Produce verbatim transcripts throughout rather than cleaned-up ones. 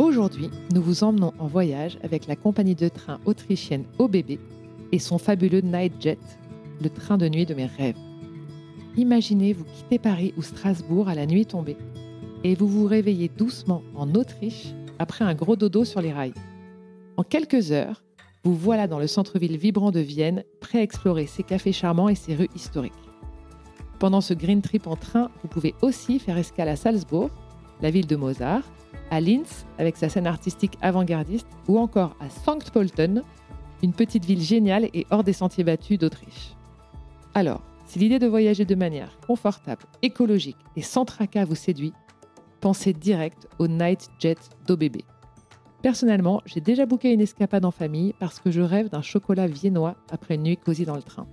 Aujourd'hui, nous vous emmenons en voyage avec la compagnie de train autrichienne O B B et son fabuleux Nightjet, le train de nuit de mes rêves. Imaginez, vous quittez Paris ou Strasbourg à la nuit tombée et vous vous réveillez doucement en Autriche après un gros dodo sur les rails. En quelques heures, vous voilà dans le centre-ville vibrant de Vienne, prêt à explorer ses cafés charmants et ses rues historiques. Pendant ce green trip en train, vous pouvez aussi faire escale à Salzbourg, la ville de Mozart, à Linz avec sa scène artistique avant-gardiste ou encore à Sankt Pölten, une petite ville géniale et hors des sentiers battus d'Autriche. Alors, si l'idée de voyager de manière confortable, écologique et sans tracas vous séduit, pensez direct au Nightjet d'O B B. Personnellement, j'ai déjà booké une escapade en famille parce que je rêve d'un chocolat viennois après une nuit cosy dans le train.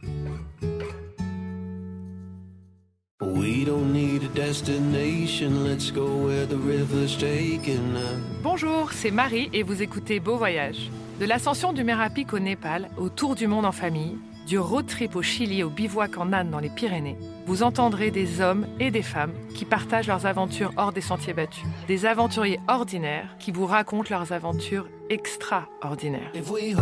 Bonjour, c'est Marie et vous écoutez Beau Voyage. De l'ascension du Merapic au Népal, au tour du monde en famille, du road trip au Chili au bivouac en âne dans les Pyrénées, vous entendrez des hommes et des femmes qui partagent leurs aventures hors des sentiers battus. Des aventuriers ordinaires qui vous racontent leurs aventures extraordinaires.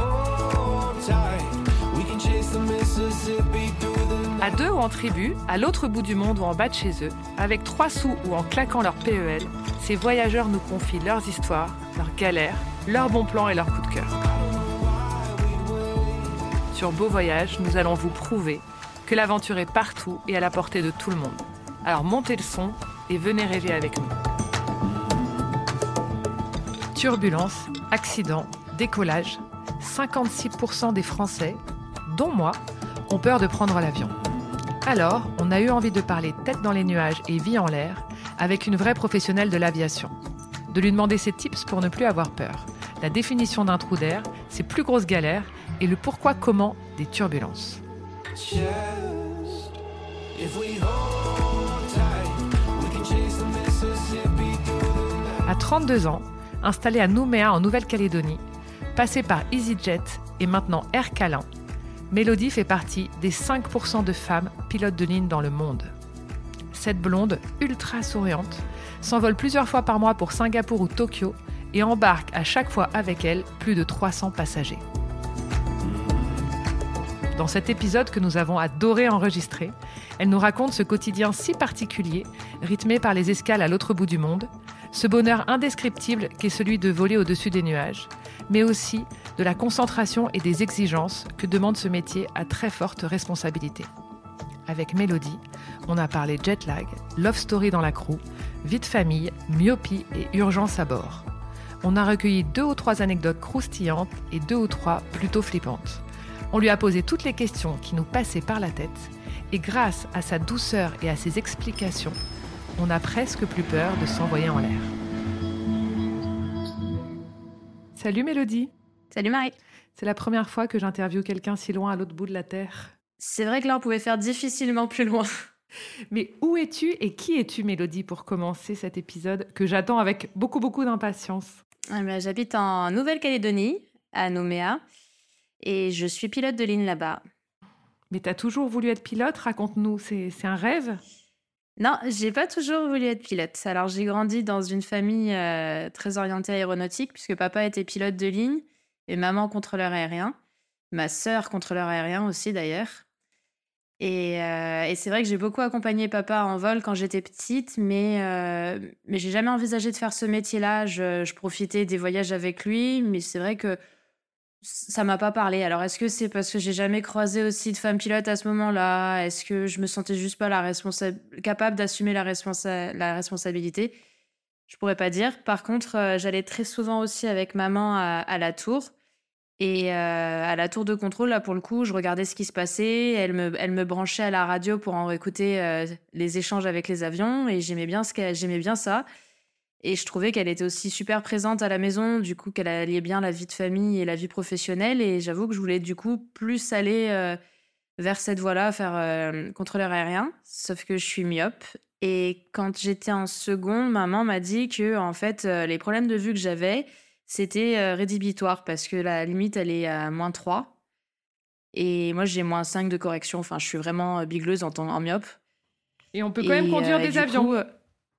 À deux ou en tribu, à l'autre bout du monde ou en bas de chez eux, avec trois sous ou en claquant leur P E L, ces voyageurs nous confient leurs histoires, leurs galères, leurs bons plans et leurs coups de cœur. Sur Beau Voyage, nous allons vous prouver que l'aventure est partout et à la portée de tout le monde. Alors montez le son et venez rêver avec nous. Turbulences, accidents, décollage, cinquante-six pour cent des Français, dont moi, ont peur de prendre l'avion. Alors, on a eu envie de parler tête dans les nuages et vie en l'air avec une vraie professionnelle de l'aviation. De lui demander ses tips pour ne plus avoir peur, la définition d'un trou d'air, ses plus grosses galères et le pourquoi-comment des turbulences. À trente-deux ans, installée à Nouméa en Nouvelle-Calédonie, passée par EasyJet et maintenant Air Calin, Mélodie fait partie des cinq pour cent de femmes pilotes de ligne dans le monde. Cette blonde, ultra souriante, s'envole plusieurs fois par mois pour Singapour ou Tokyo et embarque à chaque fois avec elle plus de trois cents passagers. Dans cet épisode que nous avons adoré enregistrer, elle nous raconte ce quotidien si particulier, rythmé par les escales à l'autre bout du monde, ce bonheur indescriptible qu'est celui de voler au-dessus des nuages, mais aussi de la concentration et des exigences que demande ce métier à très forte responsabilité. Avec Mélodie, on a parlé jet lag, love story dans la crew, vie de famille, myopie et urgence à bord. On a recueilli deux ou trois anecdotes croustillantes et deux ou trois plutôt flippantes. On lui a posé toutes les questions qui nous passaient par la tête et grâce à sa douceur et à ses explications, on a presque plus peur de s'envoyer en l'air. Salut Mélodie. Salut Marie. C'est la première fois que j'interviewe quelqu'un si loin à l'autre bout de la Terre. C'est vrai que là, on pouvait faire difficilement plus loin. Mais où es-tu et qui es-tu, Mélodie, pour commencer cet épisode que j'attends avec beaucoup, beaucoup d'impatience? Eh ben, j'habite en Nouvelle-Calédonie, à Nouméa, et je suis pilote de ligne là-bas. Mais t'as toujours voulu être pilote? Raconte-nous, c'est, c'est un rêve? Non, j'ai pas toujours voulu être pilote. Alors, j'ai grandi dans une famille euh, très orientée aéronautique, puisque papa était pilote de ligne et maman contrôleur aérien. Ma sœur contrôleur aérien aussi, d'ailleurs. Et, euh, et c'est vrai que j'ai beaucoup accompagné papa en vol quand j'étais petite, mais, euh, mais j'ai jamais envisagé de faire ce métier-là. Je, je profitais des voyages avec lui, mais c'est vrai que ça m'a pas parlé. Alors, est-ce que c'est parce que j'ai jamais croisé aussi de femmes pilotes à ce moment-là? Est-ce que je me sentais juste pas la responsa- capable d'assumer la, responsa- la responsabilité? Je pourrais pas dire. Par contre, euh, j'allais très souvent aussi avec maman à, à la tour. Et euh, à la tour de contrôle, là, pour le coup, je regardais ce qui se passait. Elle me, elle me branchait à la radio pour en écouter euh, les échanges avec les avions. Et j'aimais bien, ce qu'elle- j'aimais bien ça. Et je trouvais qu'elle était aussi super présente à la maison, du coup, qu'elle alliait bien la vie de famille et la vie professionnelle. Et j'avoue que je voulais, du coup, plus aller euh, vers cette voie-là, faire euh, contrôleur aérien. Sauf que je suis myope. Et quand j'étais en seconde, maman m'a dit que, en fait, euh, les problèmes de vue que j'avais, c'était euh, rédhibitoire parce que la limite, elle est à moins trois. Et moi, j'ai moins cinq de correction. Enfin, je suis vraiment euh, bigleuse en, tant- en myope. Et on peut quand même Et conduire euh, et des du avions. coup, euh,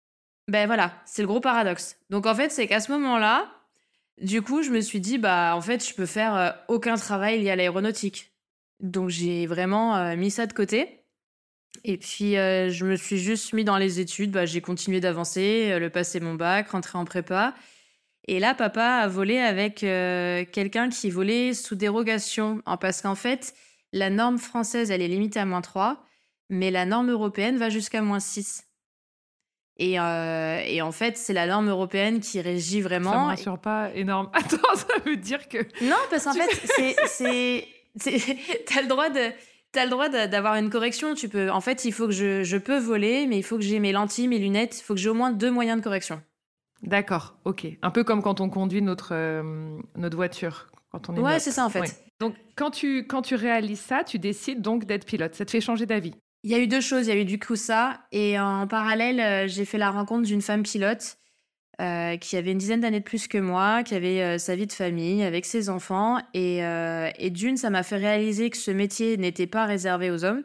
Ben voilà, c'est le gros paradoxe. Donc en fait, c'est qu'à ce moment-là, du coup, je me suis dit, bah en fait, je peux faire euh, aucun travail lié à l'aéronautique. Donc j'ai vraiment euh, mis ça de côté. Et puis euh, je me suis juste mis dans les études. Bah, j'ai continué d'avancer, euh, le passer mon bac, rentrer en prépa. Et là, papa a volé avec euh, quelqu'un qui volait sous dérogation. Hein, parce qu'en fait, la norme française, elle est limitée à moins trois, mais la norme européenne va jusqu'à moins six. Et, euh, et en fait, c'est la norme européenne qui régit Ça me vraiment. rassure pas énorme. Attends, ça veut dire que... Non, parce qu'en Tu- fait, c'est, c'est, c'est- t'as le droit de, t'as le droit de- d'avoir une correction. Tu peux, en fait, il faut que je, je peux voler, mais il faut que j'ai mes lentilles, mes lunettes. Il faut que j'ai au moins deux moyens de correction. D'accord, ok. Un peu comme quand on conduit notre, euh, notre voiture, quand on est Ouais, myope. c'est ça en fait. Oui. Donc, quand tu, quand tu réalises ça, tu décides donc d'être pilote. Ça te fait changer d'avis. Il y a eu deux choses. Il y a eu du coup ça, et en parallèle, euh, j'ai fait la rencontre d'une femme pilote euh, qui avait une dizaine d'années de plus que moi, qui avait euh, sa vie de famille avec ses enfants, et, euh, et d'une, ça m'a fait réaliser que ce métier n'était pas réservé aux hommes.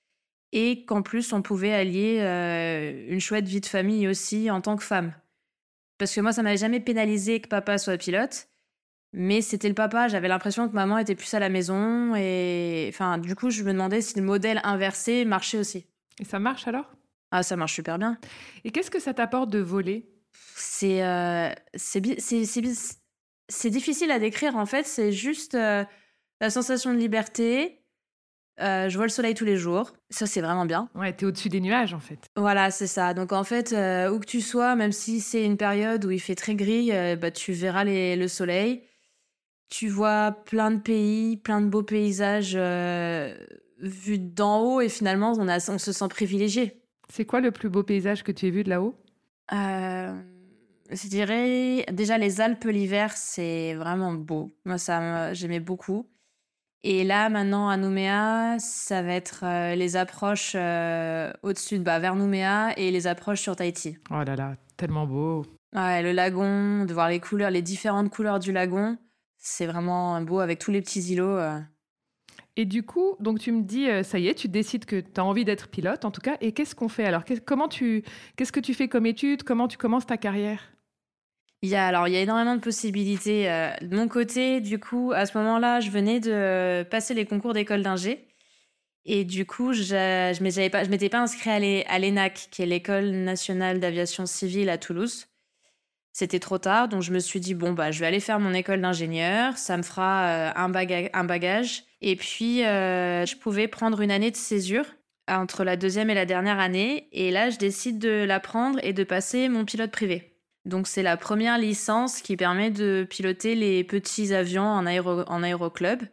Et qu'en plus, on pouvait allier euh, une chouette vie de famille aussi en tant que femme. Parce que moi, ça m'avait jamais pénalisé que papa soit pilote, mais c'était le papa. J'avais l'impression que maman était plus à la maison. Et enfin, du coup, je me demandais si le modèle inversé marchait aussi. Et ça marche alors? Ah, ça marche super bien. Et qu'est-ce que ça t'apporte de voler? C'est euh, c'est bi- c'est c'est bi- c'est difficile à décrire en fait. C'est juste euh, la sensation de liberté. Euh, je vois le soleil tous les jours. Ça, c'est vraiment bien. Ouais, t'es au-dessus des nuages en fait. Voilà, c'est ça. Donc en fait, euh, où que tu sois, même si c'est une période où il fait très gris, euh, bah, tu verras les- le soleil. Tu vois plein de pays, plein de beaux paysages euh, vus d'en haut et finalement, on, a, on se sent privilégié. C'est quoi le plus beau paysage que tu aies vu de là-haut? Euh, je dirais déjà les Alpes l'hiver, c'est vraiment beau. Moi, ça, me- j'aimais beaucoup. Et là, maintenant, à Nouméa, ça va être euh, les approches euh, au-dessus, de- bah, vers Nouméa et les approches sur Tahiti. Oh là là, tellement beau. Ouais, le lagon, de voir les couleurs, les différentes couleurs du lagon, c'est vraiment beau avec tous les petits îlots. euh. Et du coup, donc tu me dis, euh, ça y est, tu décides que tu as envie d'être pilote en tout cas. Et qu'est-ce qu'on fait alors? Qu'est- Comment tu, qu'est-ce que tu fais comme étude? Comment tu commences ta carrière? Il y a, alors, il y a énormément de possibilités. euh, de mon côté, du coup, à ce moment-là, je venais de passer les concours d'école d'ingé. Et du coup, je je m'étais pas, je m'étais pas inscrite à l'E- à l'E N A C, qui est l'École nationale d'aviation civile à Toulouse. C'était trop tard, donc je me suis dit, bon, bah, je vais aller faire mon école d'ingénieur, ça me fera euh, un, baga- un bagage. Et puis, euh, je pouvais prendre une année de césure entre la deuxième et la dernière année. Et là, je décide de la prendre et de passer mon pilote privé. Donc, c'est la première licence qui permet de piloter les petits avions en, aéro- en aéroclub.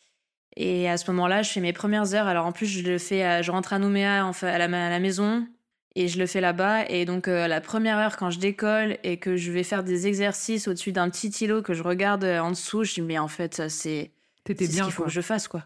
Et à ce moment-là, je fais mes premières heures. Alors, en plus, je le fais, à- je rentre à Nouméa en fait, à la, à la maison. Et je le fais là-bas. Et donc, euh, la première heure, quand je décolle et que je vais faire des exercices au-dessus d'un petit îlot que je regarde euh, en dessous, je dis, mais en fait, ça, c'est T'étais c'est ce bien, qu'il faut quoi. que je fasse, quoi.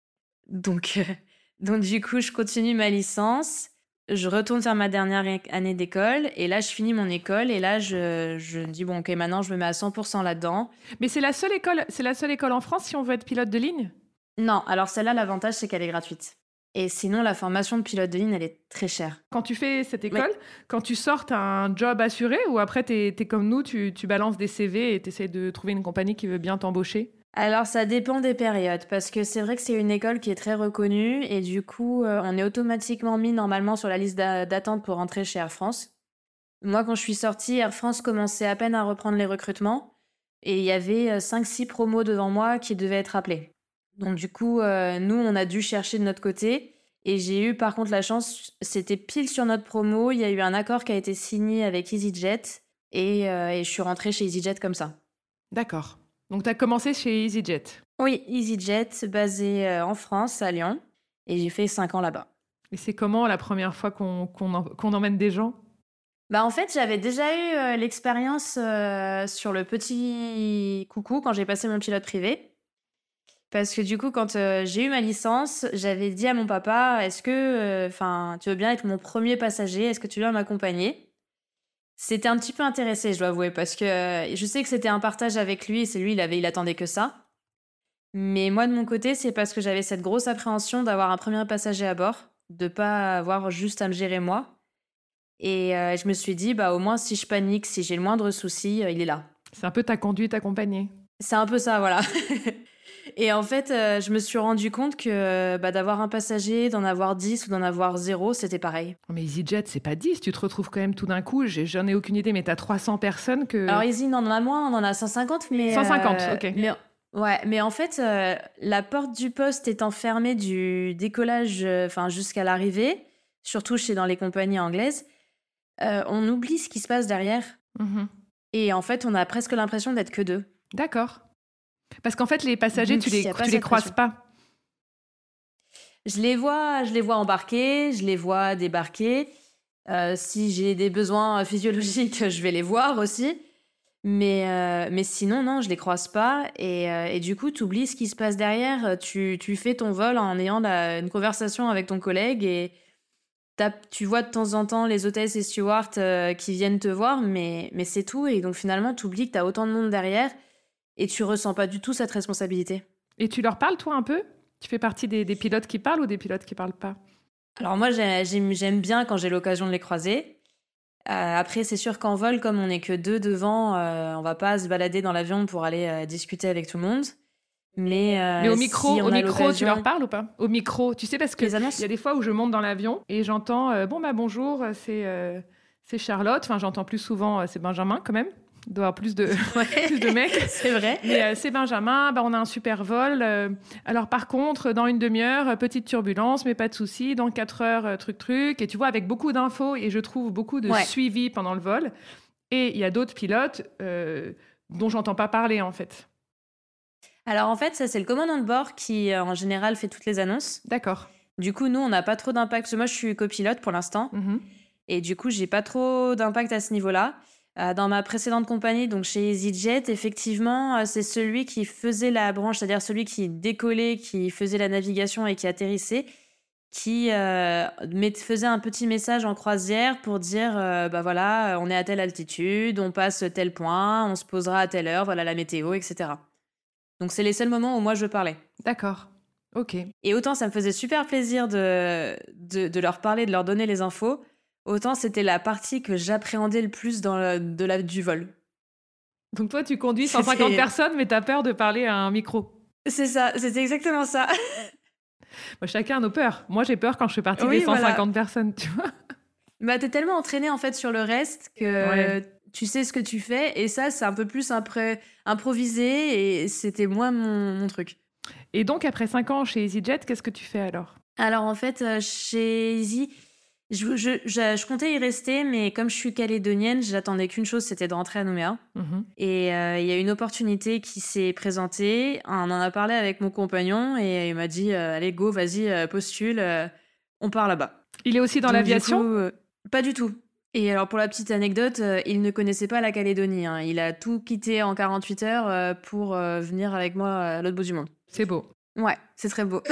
Donc, euh, donc, du coup, je continue ma licence. Je retourne faire ma dernière é- année d'école. Et là, je finis mon école. Et là, je, je me dis, bon, OK, maintenant, je me mets à cent pour cent là-dedans. Mais c'est la seule école, c'est la seule école en France si on veut être pilote de ligne? Non, alors celle-là, l'avantage, c'est qu'elle est gratuite. Et sinon, la formation de pilote de ligne, elle est très chère. Quand tu fais cette école, quand tu sors, t'as un job assuré ou après t'es, t'es comme nous, tu, tu balances des C V et t'essaies de trouver une compagnie qui veut bien t'embaucher? Alors, ça dépend des périodes, parce que c'est vrai que c'est une école qui est très reconnue, et du coup, euh, on est automatiquement mis normalement sur la liste d'a- d'attente pour rentrer chez Air France. Moi, quand je suis sortie, Air France commençait à peine à reprendre les recrutements, et il y avait cinq six promos devant moi qui devaient être appelés. Donc, du coup, euh, nous, on a dû chercher de notre côté, et j'ai eu par contre la chance, c'était pile sur notre promo, il y a eu un accord qui a été signé avec EasyJet, et, euh, et je suis rentrée chez EasyJet comme ça. D'accord. Donc t'as commencé chez EasyJet. Oui, EasyJet, basé euh, en France, à Lyon. Et j'ai fait cinq ans là-bas. Et c'est comment la première fois qu'on, qu'on, en- qu'on emmène des gens? Bah, en fait, j'avais déjà eu euh, l'expérience euh, sur le petit coucou quand j'ai passé mon pilote privé. Parce que du coup, quand euh, j'ai eu ma licence, j'avais dit à mon papa, est-ce que enfin, tu veux bien être mon premier passager? Est-ce que tu veux m'accompagner? C'était un petit peu intéressé, je dois avouer, parce que euh, je sais que c'était un partage avec lui, et c'est lui, il avait, il attendait que ça. Mais moi, de mon côté, c'est parce que j'avais cette grosse appréhension d'avoir un premier passager à bord, de pas avoir juste à me gérer moi. Et euh, je me suis dit, bah, au moins, si je panique, si j'ai le moindre souci, euh, il est là. C'est un peu ta conduite accompagnée. C'est un peu ça, voilà. Et en fait, euh, je me suis rendu compte que bah, d'avoir un passager, d'en avoir dix ou d'en avoir zéro, c'était pareil. Mais EasyJet, c'est pas dix. Tu te retrouves quand même tout d'un coup. j'ai- J'en ai aucune idée, mais t'as trois cents personnes que. Alors, Easy, on en a moins, on en a cent cinquante, mais... cent cinquante, euh, ok. mais, ouais, mais en fait, euh, la porte du poste étant fermée du décollage euh, enfin, jusqu'à l'arrivée, surtout chez dans les compagnies anglaises, euh, on oublie ce qui se passe derrière. Mhm. Et en fait, on a presque l'impression d'être que deux. D'accord. Parce qu'en fait, les passagers, Donc, tu il y les, a pas tu les cette croises pression. pas. Je les vois, je les vois embarquer, je les vois débarquer. Euh, si j'ai des besoins physiologiques, je vais les voir aussi. Mais, euh, mais sinon, non, je les croise pas. Et, euh, et du coup, tu oublies ce qui se passe derrière. Tu, tu fais ton vol en ayant la- une conversation avec ton collègue et t'as- tu vois de temps en temps les hôtesses et stewards euh, qui viennent te voir, mais, mais c'est tout. Et donc finalement, tu oublies que tu as autant de monde derrière et tu ressens pas du tout cette responsabilité. Et tu leur parles, toi, un peu? Tu fais partie des, des pilotes qui parlent ou des pilotes qui parlent pas? Alors moi, j'ai- j'aime j'aime bien quand j'ai l'occasion de les croiser. Euh, après, c'est sûr qu'en vol, comme on n'est que deux devant, euh, on va pas se balader dans l'avion pour aller euh, discuter avec tout le monde. Mais, euh, Mais au micro, si on au a micro, tu l'occasion- leur parles ou pas? Au micro, tu sais, parce que Les annonces il y a des fois où je monte dans l'avion et j'entends euh, bon bah bonjour, euh, c'est euh, c'est Charlotte. Enfin, j'entends plus souvent euh, c'est Benjamin quand même. Il doit y avoir plus de Ouais, plus de mecs. c'est vrai. Mais euh, c'est Benjamin, bah, on a un super vol. euh, alors par contre, dans une demi-heure, euh, petite turbulence, mais pas de souci. Dans quatre heures, euh, truc truc. Et tu vois, avec beaucoup d'infos et je trouve beaucoup de Ouais. suivi pendant le vol. Et il y a d'autres pilotes euh, dont j'entends pas parler en fait. Alors en fait, ça c'est le commandant de bord qui euh, en général fait toutes les annonces. D'accord. Du coup, nous, on n'a pas trop d'impact. Parce que moi, je suis copilote pour l'instant. Mhm. Et du coup, j'ai pas trop d'impact à ce niveau-là. Euh, dans ma précédente compagnie, donc chez EasyJet, effectivement, euh, c'est celui qui faisait la branche, c'est-à-dire celui qui décollait, qui faisait la navigation et qui atterrissait, qui euh, met- faisait un petit message en croisière pour dire, euh, bah voilà, on est à telle altitude, on passe tel point, on se posera à telle heure, voilà la météo, et cetera. Donc c'est les seuls moments où moi je parlais. D'accord. Ok. Et autant ça me faisait super plaisir de, de, de leur parler, de leur donner les infos, autant c'était la partie que j'appréhendais le plus dans le- de la, du vol. Donc toi, tu conduis cent cinquante C'était- personnes, mais t'as peur de parler à un micro. C'est ça, c'était exactement ça. Moi, chacun a nos peurs. Moi, j'ai peur quand je fais partie Oui, des cent cinquante voilà. personnes, tu vois. Bah, t'es tellement entraîné en fait sur le reste que Ouais. tu sais ce que tu fais et ça c'est un peu plus impré- improvisé et c'était moins mon, mon truc. Et donc, après cinq ans chez EasyJet, qu'est-ce que tu fais alors? Alors en fait euh, chez Easy, je, je, je, je comptais y rester mais comme je suis calédonienne, j'attendais qu'une chose, c'était de rentrer à Nouméa. Mhm. Et euh, il y a une opportunité qui s'est présentée, on en a parlé avec mon compagnon et il m'a dit euh, allez go, vas-y, euh, postule, euh, on part là-bas. Il est aussi dans Donc, du l'aviation? coup, euh, Pas du tout. Et alors, pour la petite anecdote, euh, il ne connaissait pas la Calédonie. Hein. Il a tout quitté en quarante-huit heures euh, pour euh, venir avec moi à l'autre bout du monde. C'est beau. Ouais, c'est très beau.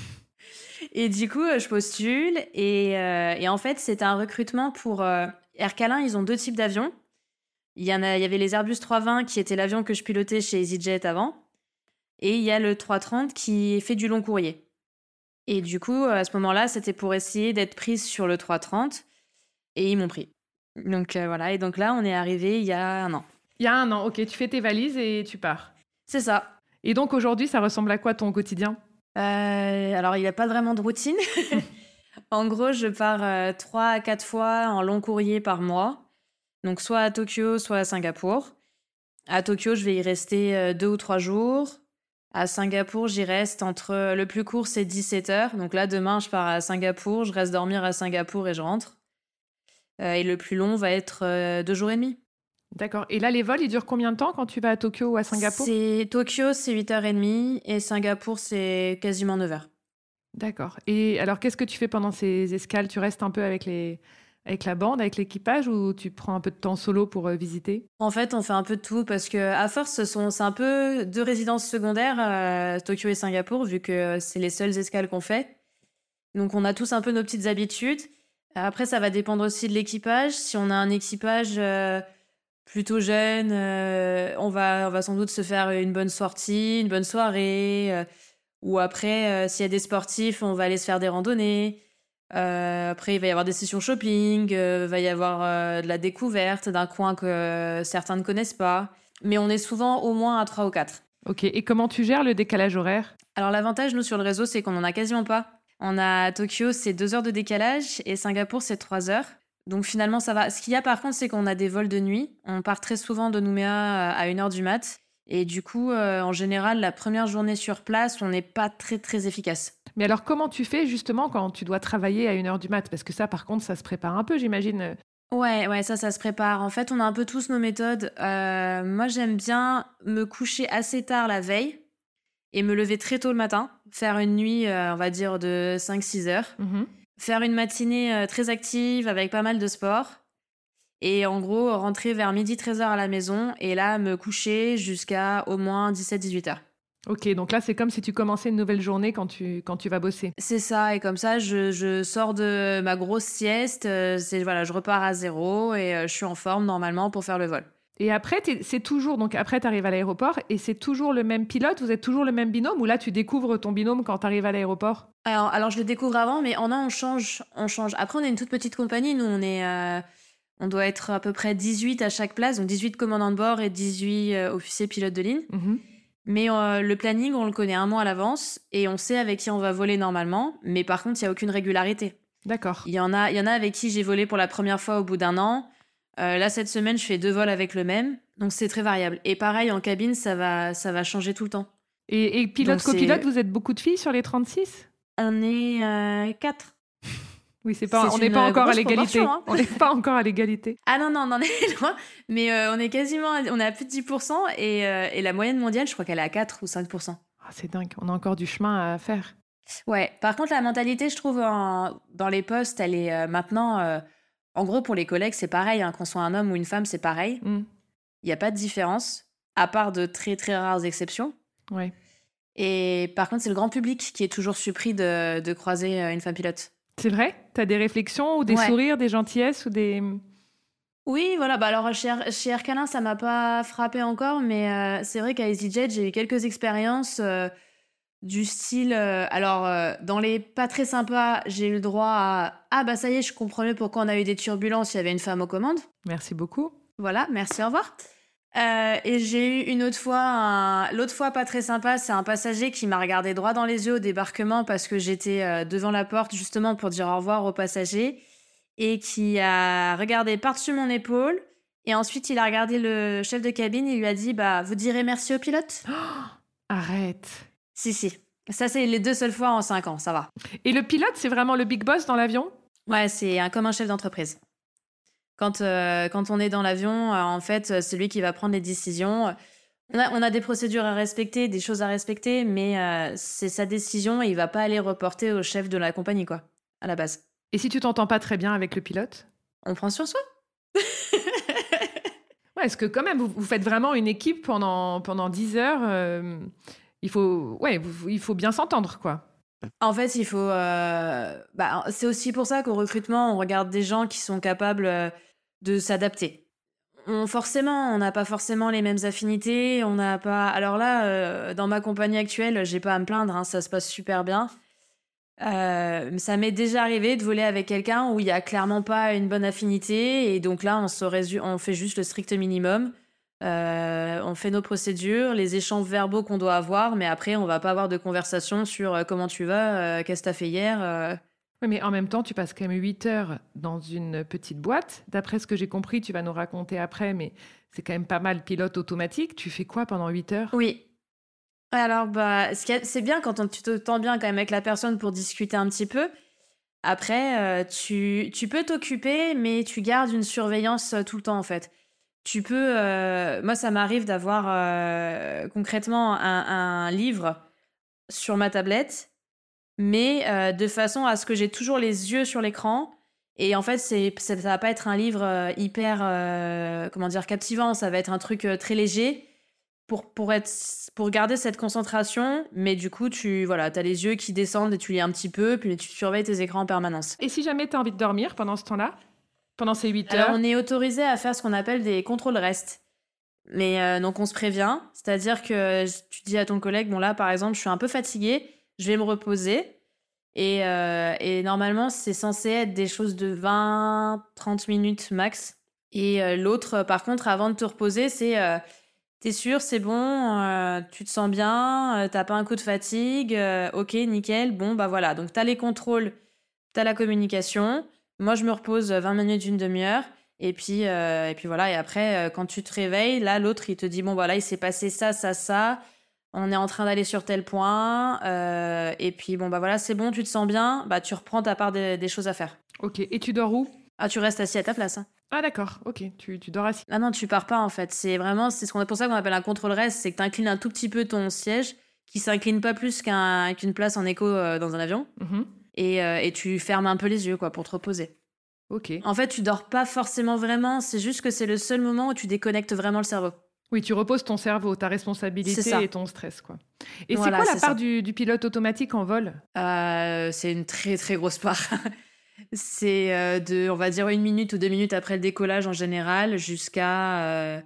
Et du coup, euh, je postule. Et, euh, et en fait, c'est un recrutement pour euh, Air Calin. Ils ont deux types d'avions. Il y en a, il y avait les Airbus trois cent vingt qui était l'avion que je pilotais chez EasyJet avant. Et il y a le trois cent trente qui fait du long courrier. Et du coup, à ce moment-là, c'était pour essayer d'être prise sur le trois cent trente. Et ils m'ont pris. Donc euh, voilà, et donc là, on est arrivé il y a un an. Il y a un an, ok, tu fais tes valises et tu pars. C'est ça. Et donc, aujourd'hui, ça ressemble à quoi ton quotidien? Euh, alors, il n'y a pas vraiment de routine. En gros, je pars euh, trois à quatre fois en long courrier par mois. Donc, soit à Tokyo, soit à Singapour. À Tokyo, je vais y rester euh, deux ou trois jours. À Singapour, j'y reste entre... Le plus court, c'est dix-sept heures. Donc là, demain, je pars à Singapour. Je reste dormir à Singapour et je rentre. Euh, et le plus long va être euh, deux jours et demi. D'accord. Et là, les vols, ils durent combien de temps quand tu vas à Tokyo ou à Singapour? C'est Tokyo, c'est huit heures trente et Singapour, c'est quasiment neuf heures. D'accord. Et alors, qu'est-ce que tu fais pendant ces escales? Tu restes un peu avec, les... avec la bande, avec l'équipage, ou tu prends un peu de temps solo pour euh, visiter? En fait, on fait un peu de tout parce que à force, ce sont, c'est un peu deux résidences secondaires, euh, Tokyo et Singapour, vu que c'est les seules escales qu'on fait. Donc, on a tous un peu nos petites habitudes. Après, ça va dépendre aussi de l'équipage. Si on a un équipage euh, plutôt jeune, euh, on va, on va sans doute se faire une bonne sortie, une bonne soirée. euh, ou après, euh, s'il y a des sportifs, on va aller se faire des randonnées. Euh, après, il va y avoir des sessions shopping, euh, va y avoir euh, de la découverte d'un coin que euh, certains ne connaissent pas. Mais on est souvent au moins à trois ou quatre. Ok, et comment tu gères le décalage horaire? Alors l'avantage, nous, sur le réseau, c'est qu'on en a quasiment pas. On a à Tokyo, c'est deux heures de décalage et Singapour, c'est trois heures. Donc finalement, ça va. Ce qu'il y a par contre, c'est qu'on a des vols de nuit. On part très souvent de Nouméa à une heure du mat'. Et du coup, euh, en général, la première journée sur place, on n'est pas très, très efficace. Mais alors, comment tu fais justement quand tu dois travailler à une heure du mat'? Parce que ça, par contre, ça se prépare un peu, j'imagine. Ouais, ouais, ça, ça se prépare. En fait, on a un peu tous nos méthodes. Euh, moi, j'aime bien me coucher assez tard la veille et me lever très tôt le matin. Faire une nuit, euh, on va dire, de cinq six heures. Mhm. Faire une matinée euh, très active avec pas mal de sport. Et en gros, rentrer vers midi treize heures à la maison et là, me coucher jusqu'à au moins dix-sept dix-huit heures. Ok, donc là, c'est comme si tu commençais une nouvelle journée quand tu, quand tu vas bosser. C'est ça, et comme ça, je, je sors de ma grosse sieste, euh, c'est, voilà, je repars à zéro et euh, je suis en forme normalement pour faire le vol. Et après, t'es- c'est toujours, donc après, tu arrives à l'aéroport et c'est toujours le même pilote, vous êtes toujours le même binôme ou là, tu découvres ton binôme quand tu arrives à l'aéroport? Alors, alors, je le découvre avant, mais en un, on change, on change. Après, on est une toute petite compagnie, nous, on est, euh, on doit être à peu près dix-huit à chaque place, donc dix-huit commandants de bord et dix-huit euh, officiers pilotes de ligne. Mhm. Mais euh, le planning, on le connaît un mois à l'avance et on sait avec qui on va voler normalement. Mais par contre, il n'y a aucune régularité. D'accord. Il y en a, il y en a avec qui j'ai volé pour la première fois au bout d'un an. Euh, là, cette semaine, je fais deux vols avec le même. Donc, c'est très variable. Et pareil, en cabine, ça va, ça va changer tout le temps. Et, et Donc, pilote, c'est- copilote, vous êtes beaucoup de filles sur les trente-six? On est euh, quatre. Oui, c'est pas, C'est on n'est une pas encore à grosse l'égalité. proportion, hein. On n'est pas encore à l'égalité. Ah non, non, on en est loin. Mais euh, on est quasiment, à- on est à plus de dix pour cent. Et, euh, et la moyenne mondiale, je crois qu'elle est à quatre ou cinq pour cent. Ah, c'est dingue, on a encore du chemin à faire. Ouais, par contre, la mentalité, je trouve, en- dans les postes, elle est euh, maintenant... euh, en gros, pour les collègues, c'est pareil, hein, qu'on soit un homme ou une femme, c'est pareil. Mm. Il n'y a pas de différence, à part de très, très rares exceptions. Ouais. Et par contre, c'est le grand public qui est toujours surpris de, de croiser euh, une femme pilote. C'est vrai? T'as des réflexions ou des Ouais. sourires, des gentillesses ou des... Oui, voilà. Bah alors, chez Air, chez Air Calin, ça m'a pas frappé encore, mais euh, c'est vrai qu'à EasyJet, j'ai eu quelques expériences euh, du style... euh, alors, euh, dans les pas très sympas, j'ai eu le droit à... Ah bah ça y est, je comprends mieux pourquoi on a eu des turbulences, il y avait une femme aux commandes. Merci beaucoup. Voilà, merci, au revoir. Euh, et j'ai eu une autre fois, un- l'autre fois pas très sympa, c'est un passager qui m'a regardé droit dans les yeux au débarquement parce que j'étais euh, devant la porte justement pour dire au revoir aux passagers et qui a regardé par-dessus mon épaule et ensuite il a regardé le chef de cabine et lui a dit bah vous direz merci au pilote. Arrête. Si si, ça c'est les deux seules fois en cinq ans, ça va. Et le pilote, c'est vraiment le big boss dans l'avion? Ouais, c'est un, comme un chef d'entreprise. Quand, euh, quand on est dans l'avion, euh, en fait, c'est lui qui va prendre les décisions. On a, on a des procédures à respecter, des choses à respecter, mais euh, c'est sa décision et il va pas aller reporter au chef de la compagnie, quoi, à la base. Et si tu t'entends pas très bien avec le pilote? On prend sur soi. Ouais, est-ce que quand même, vous, vous faites vraiment une équipe pendant, pendant dix heures euh, il, faut, ouais, vous- il faut bien s'entendre, quoi. En fait, il faut. euh, bah, c'est aussi pour ça qu'au recrutement, on regarde des gens qui sont capables euh, de s'adapter. On, forcément, on n'a pas forcément les mêmes affinités. On n'a pas. Alors là, euh, dans ma compagnie actuelle, j'ai pas à me plaindre. Hein, ça se passe super bien. Euh, ça m'est déjà arrivé de voler avec quelqu'un où il y a clairement pas une bonne affinité et donc là, on se résu- on fait juste le strict minimum. Euh, on fait nos procédures, les échanges verbaux qu'on doit avoir, mais après, on va pas avoir de conversation sur euh, comment tu vas, euh, qu'est-ce que t'as fait hier. euh. Oui, mais en même temps, tu passes quand même huit heures dans une petite boîte. D'après ce que j'ai compris, tu vas nous raconter après, mais c'est quand même pas mal pilote automatique. Tu fais quoi pendant huit heures? Oui. Alors, bah, ce qu'il y a- c'est bien quand on- tu te tends bien quand même avec la personne pour discuter un petit peu. Après, euh, tu, tu peux t'occuper, mais tu gardes une surveillance euh, tout le temps, en fait. Tu peux... euh, moi, ça m'arrive d'avoir euh, concrètement un, un livre sur ma tablette, mais euh, de façon à ce que j'ai toujours les yeux sur l'écran. Et en fait, c'est, ça, ça va pas être un livre euh, hyper, euh, comment dire, captivant. Ça va être un truc euh, très léger pour, pour, être, pour garder cette concentration. Mais du coup, tu voilà, as les yeux qui descendent et tu lis un petit peu, puis tu surveilles tes écrans en permanence. Et si jamais tu as envie de dormir pendant ce temps-là? Pendant ces huit Alors, heures? on est autorisé à faire ce qu'on appelle des contrôles restes. Mais euh, donc, on se prévient. C'est-à-dire que tu dis à ton collègue, bon là, par exemple, je suis un peu fatiguée, je vais me reposer. Et, euh, et normalement, c'est censé être des choses de vingt à trente minutes max. Et euh, l'autre, par contre, avant de te reposer, c'est euh, t'es sûr, c'est bon, euh, tu te sens bien, euh, t'as pas un coup de fatigue, euh, ok, nickel, bon, bah voilà. Donc, t'as les contrôles, t'as la communication. Moi, je me repose vingt minutes, une demi-heure. Et puis, euh, et puis voilà. Et après, euh, quand tu te réveilles, là, l'autre, il te dit, bon, voilà, il s'est passé ça, ça, ça. On est en train d'aller sur tel point. euh, et puis, bon, bah voilà, c'est bon, tu te sens bien. Bah, tu reprends ta part des, des choses à faire. Ok. Et tu dors où? Ah, tu restes assis à ta place, hein. Ah d'accord, ok, tu, tu dors assis. Ah non, tu pars pas en fait. C'est vraiment, c'est ce qu'on, pour ça qu'on appelle un contrôle rest, c'est que tu inclines un tout petit peu ton siège, qui s'incline pas plus qu'un, qu'une place en écho euh, dans un avion, Mhm. et, euh, et tu fermes un peu les yeux quoi pour te reposer. Ok. En fait, tu dors pas forcément vraiment, c'est juste que c'est le seul moment où tu déconnectes vraiment le cerveau. Oui, tu reposes ton cerveau, ta C'est responsabilité ça. et ton stress, quoi. Et Voilà, c'est quoi la c'est part ça. du, du pilote automatique en vol? Euh, c'est une très très grosse part. C'est euh, de, on va dire, une minute ou deux minutes après le décollage en général, jusqu'à... euh,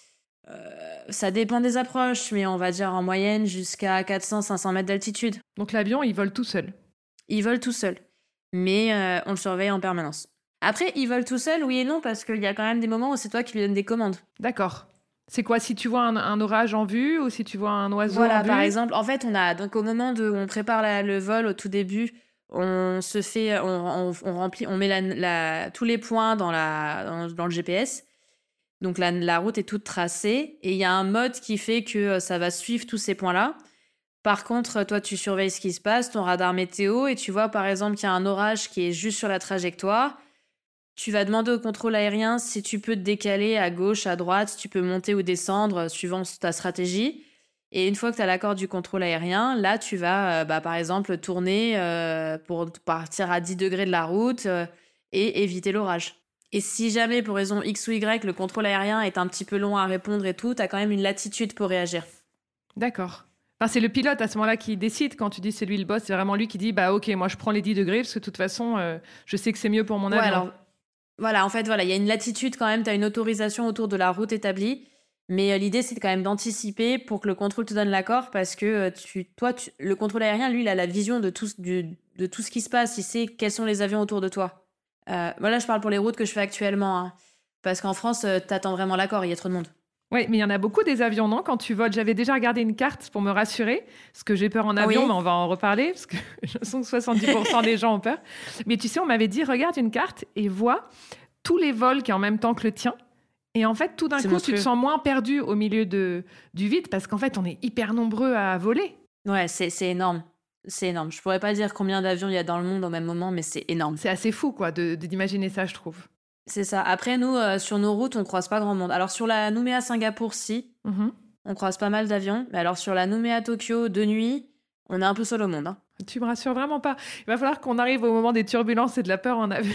euh, ça dépend des approches, mais on va dire en moyenne jusqu'à quatre cents à cinq cents mètres d'altitude. Donc l'avion, il vole tout seul. Ils volent tout seuls, mais euh, on le surveille en permanence. Après, ils volent tout seuls, oui et non, parce qu'il y a quand même des moments où c'est toi qui lui donnes des commandes. D'accord. C'est quoi, si tu vois un, un orage en vue ou si tu vois un oiseau Voilà, en vue? par exemple, en fait, on a donc au moment de, où on prépare la- le vol au tout début, on se fait, on, on- on remplit, on met la, la- tous les points dans la, dans, dans le G P S. Donc la, la route est toute tracée et il y a un mode qui fait que euh, ça va suivre tous ces points-là. Par contre, toi, tu surveilles ce qui se passe, ton radar météo, et tu vois par exemple qu'il y a un orage qui est juste sur la trajectoire. Tu vas demander au contrôle aérien si tu peux te décaler à gauche, à droite, si tu peux monter ou descendre euh, suivant ta stratégie. Et une fois que tu as l'accord du contrôle aérien, là, tu vas, euh, bah, par exemple, tourner euh, pour partir à dix degrés de la route euh, et éviter l'orage. Et si jamais, pour raison X ou Y, le contrôle aérien est un petit peu long à répondre et tout, tu as quand même une latitude pour réagir. D'accord. Enfin, c'est le pilote à ce moment-là qui décide. Quand tu dis c'est lui le boss, c'est vraiment lui qui dit bah ok, moi je prends les dix degrés parce que de toute façon, euh, je sais que c'est mieux pour mon Ouais, avion. alors, voilà, en fait, voilà, il y a une latitude quand même, tu as une autorisation autour de la route établie. Mais euh, l'idée, c'est quand même d'anticiper pour que le contrôle te donne l'accord parce que euh, tu, toi, tu- le contrôle aérien, lui, il a la vision de tout, ce- du- de tout ce qui se passe. Il sait quels sont les avions autour de toi. Euh, voilà, je parle pour les routes que je fais actuellement, hein. Parce qu'en France, euh, t'attends vraiment l'accord, il y a trop de monde. Oui, mais il y en a beaucoup des avions, non? Quand tu voles, j'avais déjà regardé une carte pour me rassurer, parce que j'ai peur en Ah avion, oui? mais on va en reparler, parce que je sens que soixante-dix pour cent des gens ont peur. Mais tu sais, on m'avait dit, regarde une carte et vois tous les vols qui en même temps que le tien. Et en fait, tout d'un C'est coup, tu te monstrueux. sens moins perdu au milieu de, du vide, parce qu'en fait, on est hyper nombreux à voler. Ouais, c'est c'est énorme. C'est énorme. Je pourrais pas dire combien d'avions il y a dans le monde au même moment, mais c'est énorme. C'est assez fou, quoi, de, de- d'imaginer ça, je trouve. C'est ça. Après, nous, euh, sur nos routes, on croise pas grand monde. Alors, sur la Nouméa-Singapour, si, Mhm. on croise pas mal d'avions. Mais alors, sur la Nouméa-Tokyo, de nuit, on est un peu seul au monde, hein. Tu me rassures vraiment pas. Il va falloir qu'on arrive au moment des turbulences et de la peur en avion.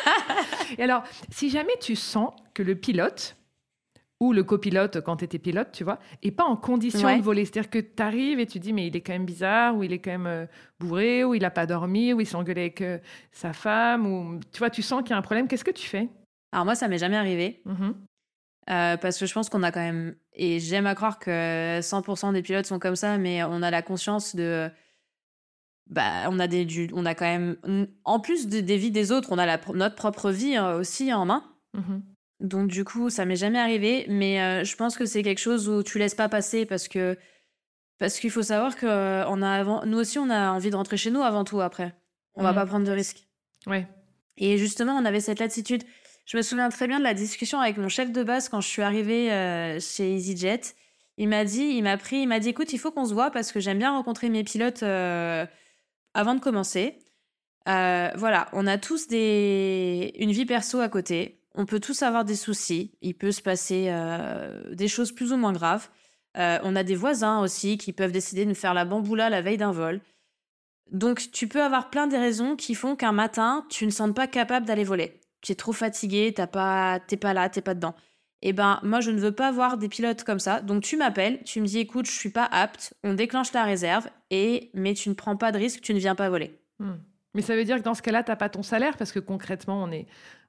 Et alors, si jamais tu sens que le pilote ou le copilote, quand tu étais pilote, tu vois, est pas en condition Ouais. de voler, c'est-à-dire que tu arrives et tu dis, mais il est quand même bizarre, ou il est quand même euh, bourré, ou il n'a pas dormi, ou il s'est engueulé avec euh, sa femme, ou tu vois, tu sens qu'il y a un problème, qu'est-ce que tu fais? Alors, moi, ça m'est jamais arrivé. Mhm. Euh, parce que je pense qu'on a quand même, et j'aime à croire que cent pour cent des pilotes sont comme ça, mais on a la conscience de, bah, on a des, du, on a quand même, en plus de- des vies des autres, on a la, notre propre vie euh, aussi en main. Mhm. Donc du coup, ça m'est jamais arrivé, mais euh, je pense que c'est quelque chose où tu laisses pas passer parce que, parce qu'il faut savoir que euh, on a avant, nous aussi, on a envie de rentrer chez nous avant tout après. On va Mhm. pas prendre de risques. Ouais. Et justement, on avait cette latitude. Je me souviens très bien de la discussion avec mon chef de base quand je suis arrivée euh, chez EasyJet. Il m'a dit, il m'a pris, il m'a dit, écoute, il faut qu'on se voit parce que j'aime bien rencontrer mes pilotes euh, avant de commencer. Euh, voilà, on a tous des... une vie perso à côté. On peut tous avoir des soucis. Il peut se passer euh, des choses plus ou moins graves. Euh, on a des voisins aussi qui peuvent décider de nous faire la bamboula la veille d'un vol. Donc, tu peux avoir plein de raisons qui font qu'un matin, tu ne sens pas capable d'aller voler. Tu es trop fatigué, t'as pas, t'es pas là, t'es pas dedans. Eh ben, moi, je ne veux pas voir des pilotes comme ça. Donc, tu m'appelles, tu me dis, écoute, je suis pas apte, on déclenche la réserve, et mais tu ne prends pas de risque, tu ne viens pas voler. Hmm. Mais ça veut dire que dans ce cas-là, tu n'as pas ton salaire parce que concrètement, on est,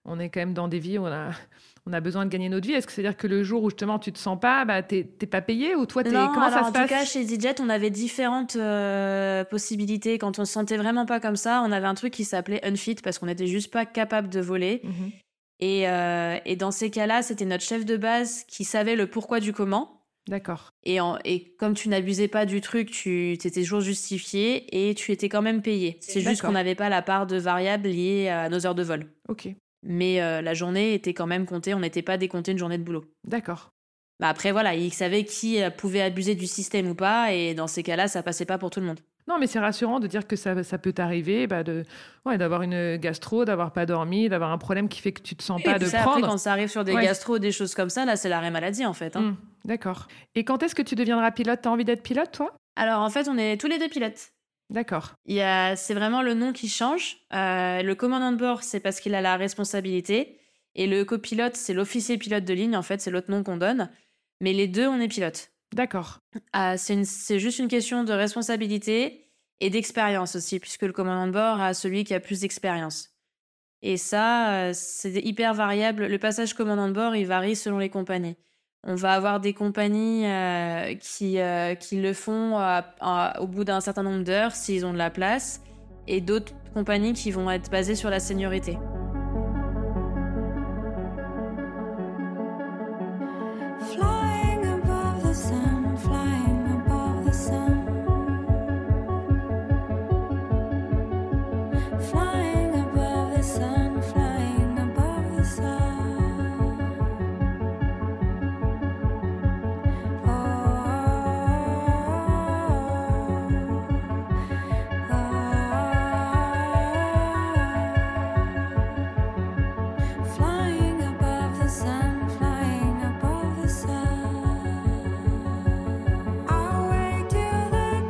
on est quand même dans des vies où on a, on a besoin de gagner notre vie. Est-ce que c'est-à-dire que le jour où justement tu te sens pas, bah, t'es, t'es pas payé ou toi, t'es... Non, comment ça alors se en passe? tout cas, chez EasyJet, on avait différentes euh, possibilités. Quand on se sentait vraiment pas comme ça, on avait un truc qui s'appelait unfit parce qu'on n'était juste pas capable de voler. Mhm. Et, euh, et dans ces cas-là, c'était notre chef de base qui savait le pourquoi du comment. D'accord. Et, en, et comme tu n'abusais pas du truc, tu étais toujours justifié et tu étais quand même payé. C'est juste D'accord. qu'on n'avait pas la part de variable liée à nos heures de vol. Ok. Mais euh, la journée était quand même comptée, on n'était pas décompté une journée de boulot. D'accord. Bah après, voilà, il savait qui euh, pouvait abuser du système ou pas, et dans ces cas-là, ça passait pas pour tout le monde. Non, mais c'est rassurant de dire que ça, ça peut t'arriver, bah de, ouais, d'avoir une gastro, d'avoir pas dormi, d'avoir un problème qui fait que tu te sens Et pas puis de ça, prendre. après, quand ça arrive sur des Ouais. gastro, des choses comme ça, là, c'est l'arrêt maladie, en fait. Hein. Mmh, d'accord. Et quand est-ce que tu deviendras pilote? T'as envie d'être pilote, toi? Alors, en fait, on est tous les deux pilotes. D'accord. Il y a, c'est vraiment le nom qui change. Euh, le commandant de bord, c'est parce qu'il a la responsabilité. Et le copilote, c'est l'officier pilote de ligne, en fait, c'est l'autre nom qu'on donne. Mais les deux, on est pilote. D'accord. Euh, c'est, une, c'est juste une question de responsabilité et d'expérience aussi, puisque le commandant de bord a celui qui a plus d'expérience. Et ça, euh, c'est hyper variable. Le passage commandant de bord, il varie selon les compagnies. On va avoir des compagnies euh, qui, euh, qui le font euh, euh, au bout d'un certain nombre d'heures, s'ils ont de la place, et d'autres compagnies qui vont être basées sur la seniorité. Flying above the sun, flying above the sun. Flying above the sun, flying above the sun. Oh, oh, oh. Flying above the sun, flying above the sun. I'll wait till the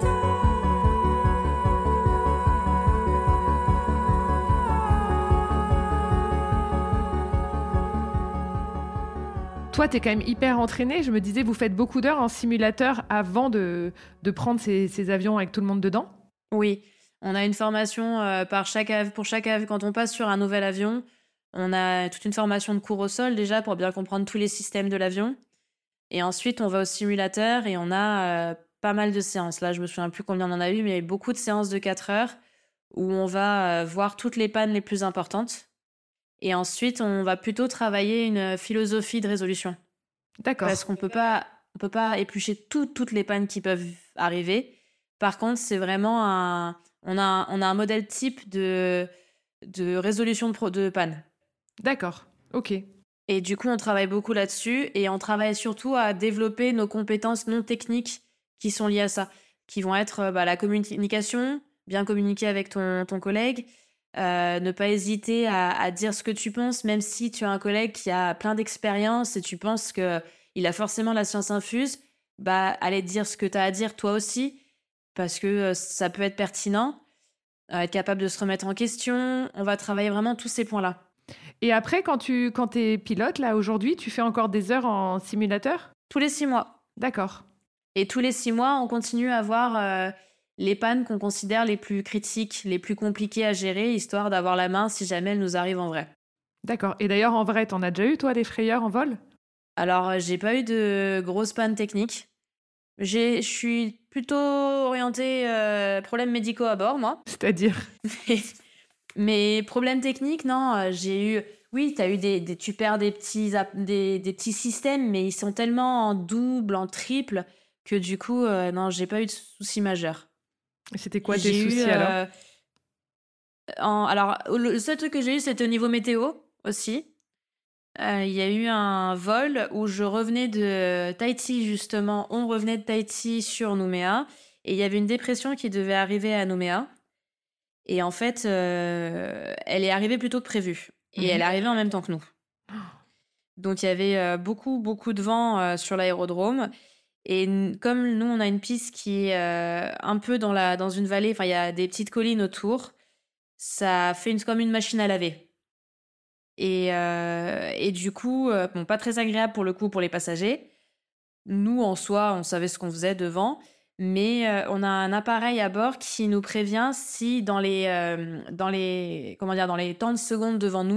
Toi, t'es quand même hyper entraîné. Je me disais, vous faites beaucoup d'heures en simulateur avant de, de prendre ces, ces avions avec tout le monde dedans? Oui, on a une formation euh, par chaque av- pour chaque avion. Quand on passe sur un nouvel avion, on a toute une formation de cours au sol déjà pour bien comprendre tous les systèmes de l'avion. Et ensuite, on va au simulateur et on a euh, pas mal de séances. Là, je me souviens plus combien on en a eu, mais il y a eu beaucoup de séances de quatre heures où on va euh, voir toutes les pannes les plus importantes. Et ensuite, on va plutôt travailler une philosophie de résolution. D'accord. Parce qu'on peut pas, on peut pas éplucher tout- toutes les pannes qui peuvent arriver. Par contre, c'est vraiment un, on a, un- on a un modèle type de, de résolution de, pro- de panne. D'accord. Ok. Et du coup, on travaille beaucoup là-dessus et on travaille surtout à développer nos compétences non techniques qui sont liées à ça, qui vont être euh, bah, la communication, bien communiquer avec ton, ton collègue, euh, ne pas hésiter à, à dire ce que tu penses, même si tu as un collègue qui a plein d'expérience et tu penses qu'il a forcément la science infuse, bah, aller dire ce que tu as à dire toi aussi, parce que euh, ça peut être pertinent, euh, être capable de se remettre en question. On va travailler vraiment tous ces points-là. Et après, quand tu quand t'es pilote, là, aujourd'hui, tu fais encore des heures en simulateur? Tous les six mois. D'accord. Et tous les six mois, on continue à voir euh, les pannes qu'on considère les plus critiques, les plus compliquées à gérer, histoire d'avoir la main si jamais elles nous arrivent en vrai. D'accord. Et d'ailleurs, en vrai, t'en as déjà eu, toi, des frayeurs en vol? Alors, euh, j'ai pas eu de grosses pannes techniques. J'ai- Je suis plutôt orientée euh, problèmes médicaux à bord, moi. C'est-à-dire? Mais problèmes techniques, non, euh, j'ai eu... Oui, t'as eu des, des, tu perds des petits, app- des, des petits systèmes, mais ils sont tellement en double, en triple, que du coup, euh, non, j'ai pas eu de soucis majeurs. C'était quoi tes J'ai eu, soucis alors? euh, en- alors, le seul truc que j'ai eu, c'était au niveau météo aussi. Euh, Il y a eu un vol où je revenais de Tahiti, justement. On revenait de Tahiti sur Nouméa. Et il y avait une dépression qui devait arriver à Nouméa. Et en fait, euh, elle est arrivée plus tôt que prévu. Et Mhm. elle est arrivée en même temps que nous. Donc, il y avait euh, beaucoup, beaucoup de vent euh, sur l'aérodrome. Et n- comme nous, on a une piste qui est euh, un peu dans, la, dans une vallée, enfin, il y a des petites collines autour, ça fait une, comme une machine à laver. Et, euh, et du coup, euh, bon, pas très agréable pour le coup pour les passagers. Nous, en soi, on savait ce qu'on faisait devant, mais euh, on a un appareil à bord qui nous prévient si dans les, euh, dans les, comment dire, dans les temps de secondes devant nous,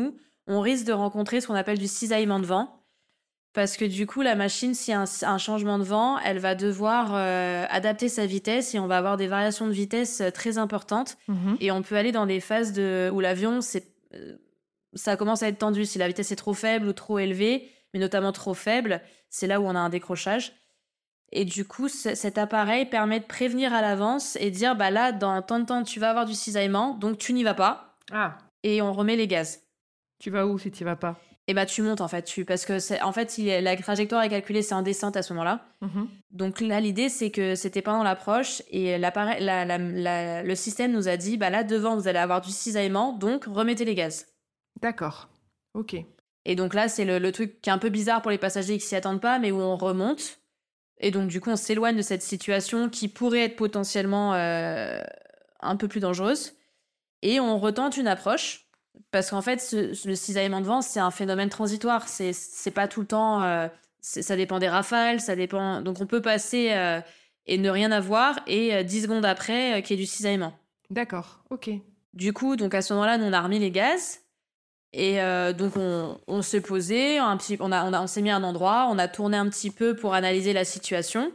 on risque de rencontrer ce qu'on appelle du cisaillement de vent. Parce que du coup, la machine, s'il y a un, un changement de vent, elle va devoir euh, adapter sa vitesse et on va avoir des variations de vitesse euh, très importantes. Mhm. Et on peut aller dans des phases de, où l'avion, c'est, euh, ça commence à être tendu. Si la vitesse est trop faible ou trop élevée, mais notamment trop faible, c'est là où on a un décrochage. Et du coup, c- cet appareil permet de prévenir à l'avance et de dire, bah là, dans tant de temps, tu vas avoir du cisaillement, donc tu n'y vas pas. Ah, Et on remet les gaz. tu vas où si tu vas pas? Et bah tu montes en fait, tu, parce que c'est, en fait, il est- la trajectoire est calculée, c'est en descente à ce moment-là. Mhm. Donc là, l'idée, c'est que c'était pendant l'approche et l'appareil, la, la- la- le système nous a dit, bah là, devant, vous allez avoir du cisaillement, donc remettez les gaz. D'accord. Ok. Et donc là, c'est le, le truc qui est un peu bizarre pour les passagers qui s'y attendent pas, mais où on remonte. Et donc, du coup, on s'éloigne de cette situation qui pourrait être potentiellement euh, un peu plus dangereuse. Et on retente une approche. Parce qu'en fait, ce, ce- le cisaillement de vent, c'est un phénomène transitoire. C'est, c'est pas tout le temps. euh, c'est- ça dépend des rafales, ça dépend. Donc, on peut passer euh, et ne rien avoir, et euh, dix secondes après, euh, qu'il y ait du cisaillement. D'accord. Ok. Du coup, donc à ce moment-là, nous, on a remis les gaz. Et euh, donc, on, on s'est posé, un petit, on, a, on, a- on s'est mis à un endroit, on a tourné un petit peu pour analyser la situation.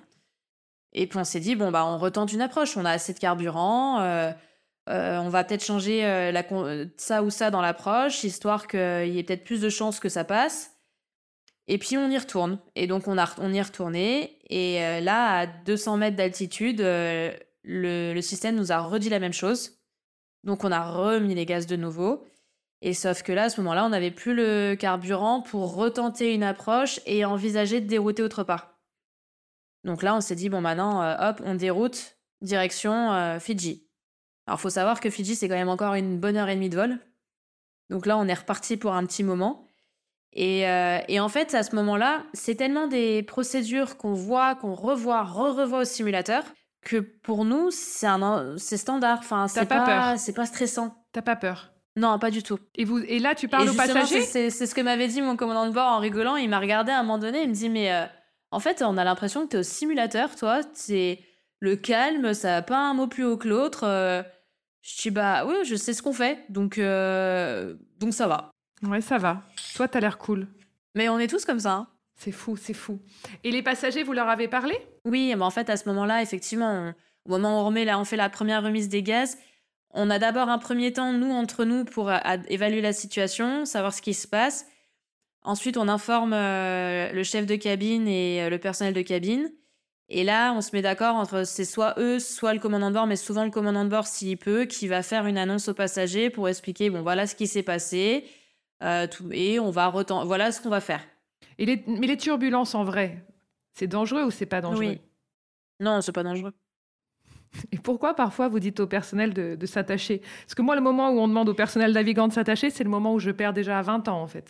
Et puis, on s'est dit, bon, bah, on retente une approche. On a assez de carburant. euh, euh, on va peut-être changer euh, la, con- euh, ça ou ça dans l'approche, histoire qu'il y ait peut-être plus de chances que ça passe. Et puis, on y retourne. Et donc, on, a, on y est retourné. Et euh, là, à deux cents mètres d'altitude, euh, le, le système nous a redit la même chose. Donc, on a remis les gaz de nouveau. Et sauf que là, à ce moment-là, on n'avait plus le carburant pour retenter une approche et envisager de dérouter autre part. Donc là, on s'est dit, bon, maintenant, euh, hop, on déroute, direction euh, Fidji. Alors, faut savoir que Fidji, c'est quand même encore une bonne heure et demie de vol. Donc là, on est reparti pour un petit moment. Et, euh, et en fait, à ce moment-là, c'est tellement des procédures qu'on voit, qu'on revoit, re-revoit au simulateur, que pour nous, c'est, un, c'est standard. Enfin, c'est pas peur? c'est pas stressant. T'as pas peur? Non, pas du tout. Et, vous, et là, tu parles Et aux justement, passagers? c'est, c'est- c'est ce que m'avait dit mon commandant de bord en rigolant. Il m'a regardé à un moment donné, il me dit, mais euh, en fait, on a l'impression que t'es au simulateur, toi. C'est le calme, ça va pas un mot plus haut que l'autre. euh. Je dis, bah oui, je sais ce qu'on fait, donc, euh, donc ça va. Ouais, ça va. Toi, t'as l'air cool. Mais on est tous comme ça. Hein. C'est fou, c'est fou. Et les passagers, vous leur avez parlé? Oui, mais en fait, à ce moment-là, effectivement, on- au moment où on, remet, là, on fait la première remise des gaz, on a d'abord un premier temps, nous, entre nous, pour euh, ad- évaluer la situation, savoir ce qui se passe. Ensuite, on informe euh, le chef de cabine et euh, le personnel de cabine. Et là, on se met d'accord entre c'est soit eux, soit le commandant de bord, mais souvent le commandant de bord, s'il peut, qui va faire une annonce aux passagers pour expliquer, bon, voilà ce qui s'est passé, euh, tout, et on va retent- voilà ce qu'on va faire. Et les, mais les turbulences, en vrai, c'est dangereux ou c'est pas dangereux? Oui. Non, c'est pas dangereux. Et pourquoi parfois vous dites au personnel de, de s'attacher? Parce que moi, le moment où on demande au personnel navigant de s'attacher, c'est le moment où je perds déjà vingt ans, en fait.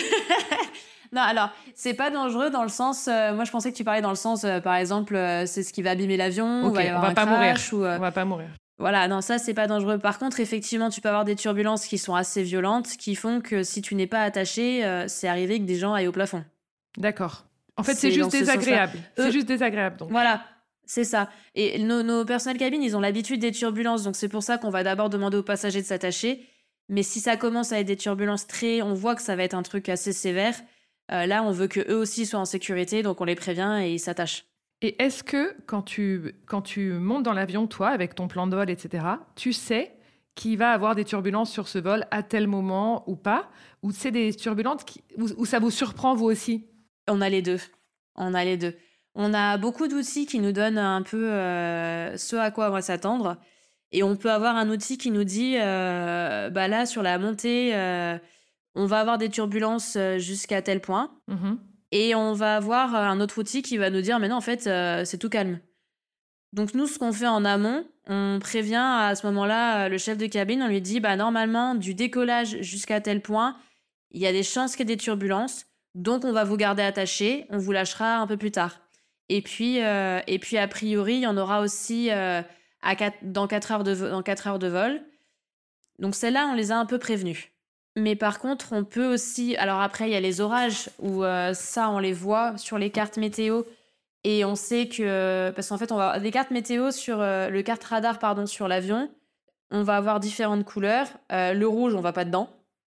Non, alors, c'est pas dangereux dans le sens. euh, moi, je pensais que tu parlais dans le sens, euh, par exemple, euh, c'est ce qui va abîmer l'avion, Ok, ou va y on avoir va un pas mourir. crash, ou, euh, On va pas mourir. voilà, non, ça, c'est pas dangereux. Par contre, effectivement, tu peux avoir des turbulences qui sont assez violentes, qui font que si tu n'es pas attaché, euh, c'est arrivé que des gens aillent au plafond. D'accord. En fait, c'est C'est dans juste ce sens-là. désagréable. C'est Eux- juste désagréable, donc. Voilà, c'est ça. Et nos, nos personnels cabines, ils ont l'habitude des turbulences, donc c'est pour ça qu'on va d'abord demander aux passagers de s'attacher. Mais si ça commence à être des turbulences très, on voit que ça va être un truc assez sévère. euh, là, on veut que eux aussi soient en sécurité, donc on les prévient et ils s'attachent. Et est-ce que quand tu, quand tu montes dans l'avion, toi, avec ton plan de vol, et cetera, tu sais qu'il va avoir des turbulences sur ce vol à tel moment ou pas? Ou c'est des turbulences qui, où, où ça vous surprend, vous aussi? On a les deux. On a les deux. On a beaucoup d'outils qui nous donnent un peu euh, ce à quoi on va s'attendre. Et on peut avoir un outil qui nous dit, euh, bah là, sur la montée, euh, on va avoir des turbulences euh, jusqu'à tel point. Mhm. Et on va avoir euh, un autre outil qui va nous dire, mais non, en fait, euh, c'est tout calme. Donc nous, ce qu'on fait en amont, on prévient à ce moment-là euh, le chef de cabine, on lui dit, bah normalement, du décollage jusqu'à tel point, il y a des chances qu'il y ait des turbulences, donc on va vous garder attaché, on vous lâchera un peu plus tard. Et puis, euh, et puis a priori, il y en aura aussi euh, à quatre- dans quatre heures de vo- dans quatre heures de vol. Donc celles-là, on les a un peu prévenus. Mais par contre, on peut aussi... Alors après, il y a les orages, où euh, ça, on les voit sur les cartes météo. Et on sait que... Parce qu'en fait, on va avoir des cartes météo sur... euh, le carte radar, pardon, sur l'avion. On va avoir différentes couleurs. Euh, le rouge, on va pas dedans.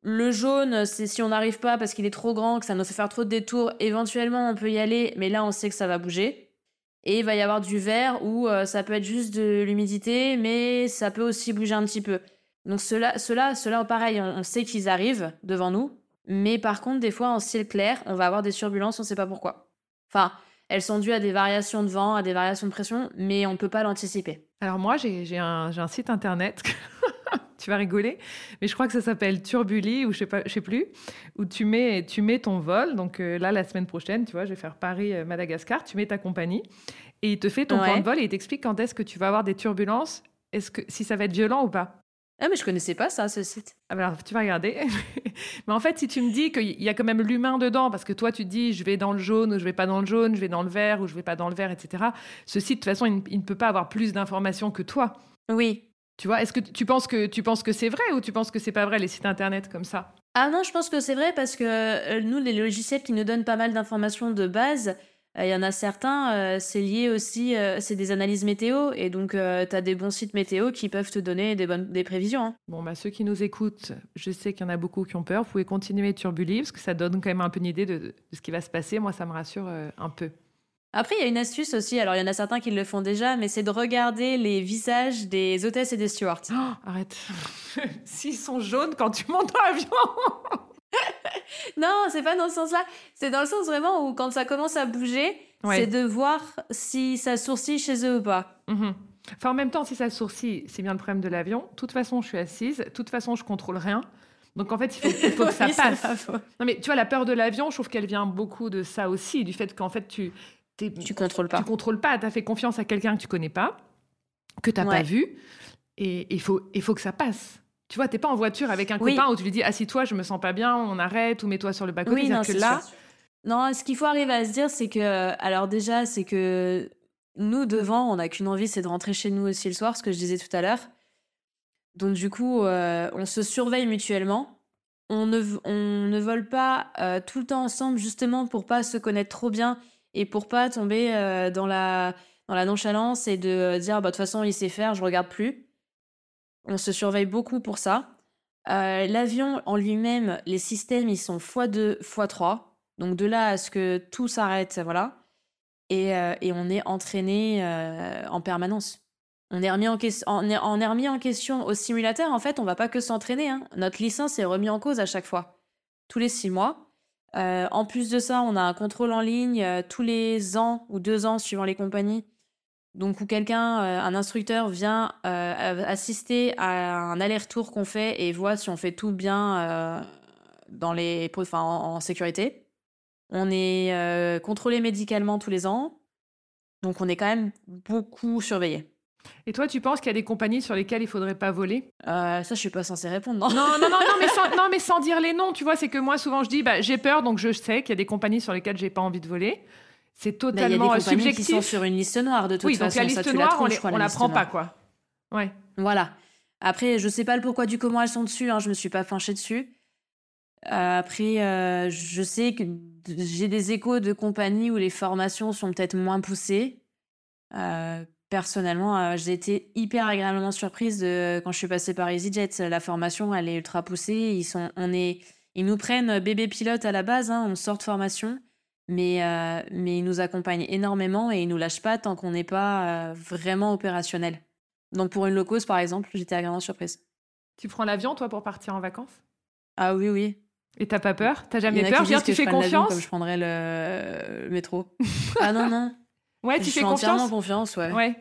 Le jaune, c'est si on n'arrive pas parce qu'il est trop grand, que ça nous fait faire trop de détours, éventuellement on peut y aller, mais là on sait que ça va bouger. Et il va y avoir du vert où euh, ça peut être juste de l'humidité, mais ça peut aussi bouger un petit peu. Donc ceux-là, ceux-là, ceux-là pareil, on, on sait qu'ils arrivent devant nous, mais par contre, des fois en ciel clair, on va avoir des turbulences, on ne sait pas pourquoi. Enfin, elles sont dues à des variations de vent, à des variations de pression, mais on ne peut pas l'anticiper. Alors moi, j'ai, j'ai, un, j'ai un site internet, tu vas rigoler, mais je crois que ça s'appelle Turbuli ou je sais pas, je sais plus, où tu mets, tu mets ton vol. Donc euh, là, la semaine prochaine, tu vois, je vais faire Paris-Madagascar, tu mets ta compagnie et il te fait ton Ouais. plan de vol et il t'explique quand est-ce que tu vas avoir des turbulences, est-ce que, si ça va être violent ou pas. Ah, mais je connaissais pas ça, ce site. Ah ben alors, tu vas regarder. Mais en fait, si tu me dis qu'il y a quand même l'humain dedans, parce que toi, tu te dis, je vais dans le jaune ou je vais pas dans le jaune, je vais dans le vert ou je vais pas dans le vert, et cetera. Ce site, de toute façon, il, ne- il ne peut pas avoir plus d'informations que toi. Oui. Tu vois, est-ce que tu penses que tu penses que c'est vrai ou tu penses que c'est pas vrai les sites internet comme ça? Ah non, je pense que c'est vrai parce que euh, nous, les logiciels qui nous donnent pas mal d'informations de base, euh, il y en a certains, euh, c'est lié aussi, euh, c'est des analyses météo et donc tu as des bons sites météo qui peuvent te donner des bonnes des prévisions. Hein. Bon, bah ceux qui nous écoutent, je sais qu'il y en a beaucoup qui ont peur. Vous pouvez continuer Turbuli parce que ça donne quand même un peu une idée de, de ce qui va se passer. Moi, ça me rassure euh, un peu. Après, il y a une astuce aussi, alors il y en a certains qui le font déjà, mais c'est de regarder les visages des hôtesses et des stewards. Oh, arrête. S'ils sont jaunes quand tu montes dans l'avion. Non, c'est pas dans ce sens-là. C'est dans le sens vraiment où quand ça commence à bouger, Ouais. c'est de voir si ça sourcille chez eux ou pas. Mhm. Enfin, en même temps, si ça sourcille, c'est bien le problème de l'avion. De toute façon, je suis assise. De toute façon, je contrôle rien. Donc, en fait, il faut, il faut que ça Oui, c'est passe. pas faux. Non, mais tu vois, la peur de l'avion, je trouve qu'elle vient beaucoup de ça aussi, du fait qu'en fait, tu t'es- Tu contrôles pas. tu contrôles pas. Tu as fait confiance à quelqu'un que tu connais pas, que tu n'as Ouais. pas vu, et il faut, il faut que ça passe. Tu vois, t'es pas en voiture avec un Oui. copain où tu lui dis assis-toi, je me sens pas bien, on arrête, ou mets-toi sur le bas-côté. Oui, non, C'est-à-dire c'est que là, sûr. Non, ce qu'il faut arriver à se dire, c'est que, alors déjà, c'est que nous, devant, on n'a qu'une envie, c'est de rentrer chez nous aussi le soir, ce que je disais tout à l'heure. Donc, du coup, euh, on se surveille mutuellement. On ne, v- on ne vole pas euh, tout le temps ensemble, justement, pour pas se connaître trop bien et pour pas tomber euh, dans la, dans la nonchalance et de euh, dire, bah, de toute façon, il sait faire, je regarde plus. On se surveille beaucoup pour ça. Euh, l'avion en lui-même, les systèmes, ils sont fois deux, fois trois. Donc de là à ce que tout s'arrête, voilà. Et, euh, et on est entraîné euh, en permanence. On est, remis en, ques- on, est, on est remis en question au simulateur. En fait, on va pas que s'entraîner. Hein. Notre licence est remise en cause à chaque fois, tous les six mois. Euh, en plus de ça, on a un contrôle en ligne euh, tous les ans ou deux ans, suivant les compagnies. Donc, où quelqu'un, euh, un instructeur vient euh, assister à un aller-retour qu'on fait et voit si on fait tout bien euh, dans les, enfin, en, en sécurité. On est euh, contrôlé médicalement tous les ans. Donc, on est quand même beaucoup surveillé. et toi, tu penses qu'il y a des compagnies sur lesquelles il faudrait pas voler? Euh, ça, je suis pas censée répondre, non? Non, non, non, non, mais sans, non, mais sans dire les noms, tu vois, c'est que moi, souvent, je dis, bah, j'ai peur, donc je sais qu'il y a des compagnies sur lesquelles j'ai pas envie de voler. C'est Bah, il y a des totalement euh, compagnies qui subjectif. sont sur une liste noire, de toute oui, donc façon. la Ça, liste tu la noire, trouves, on, les- je crois, on la la liste prend pas, noire. quoi. Ouais. Voilà. Après, je sais pas le pourquoi du comment elles sont dessus, hein, je me suis pas penchée dessus. Euh, après, euh, je sais que j'ai des échos de compagnies où les formations sont peut-être moins poussées. Euh, personnellement, euh, j'ai été hyper agréablement surprise de, quand je suis passée par EasyJet. La formation, elle est ultra poussée. Ils, sont, on est, ils nous prennent bébé pilote à la base, hein, on sort de formation, mais, euh, mais ils nous accompagnent énormément et ils nous lâchent pas tant qu'on n'est pas euh, vraiment opérationnel. Donc pour une low cost, par exemple, j'étais agréablement surprise. Tu prends l'avion, toi, pour partir en vacances? Ah oui, oui. Et t'as pas peur? T'as Il y en jamais a peur? qui Je veux dire, disent que tu je fais prenne l'avion confiance? comme je prendrais le, le métro. Ah non, non. Ouais, Je tu fais fais entièrement confiance? confiance, ouais. Ouais.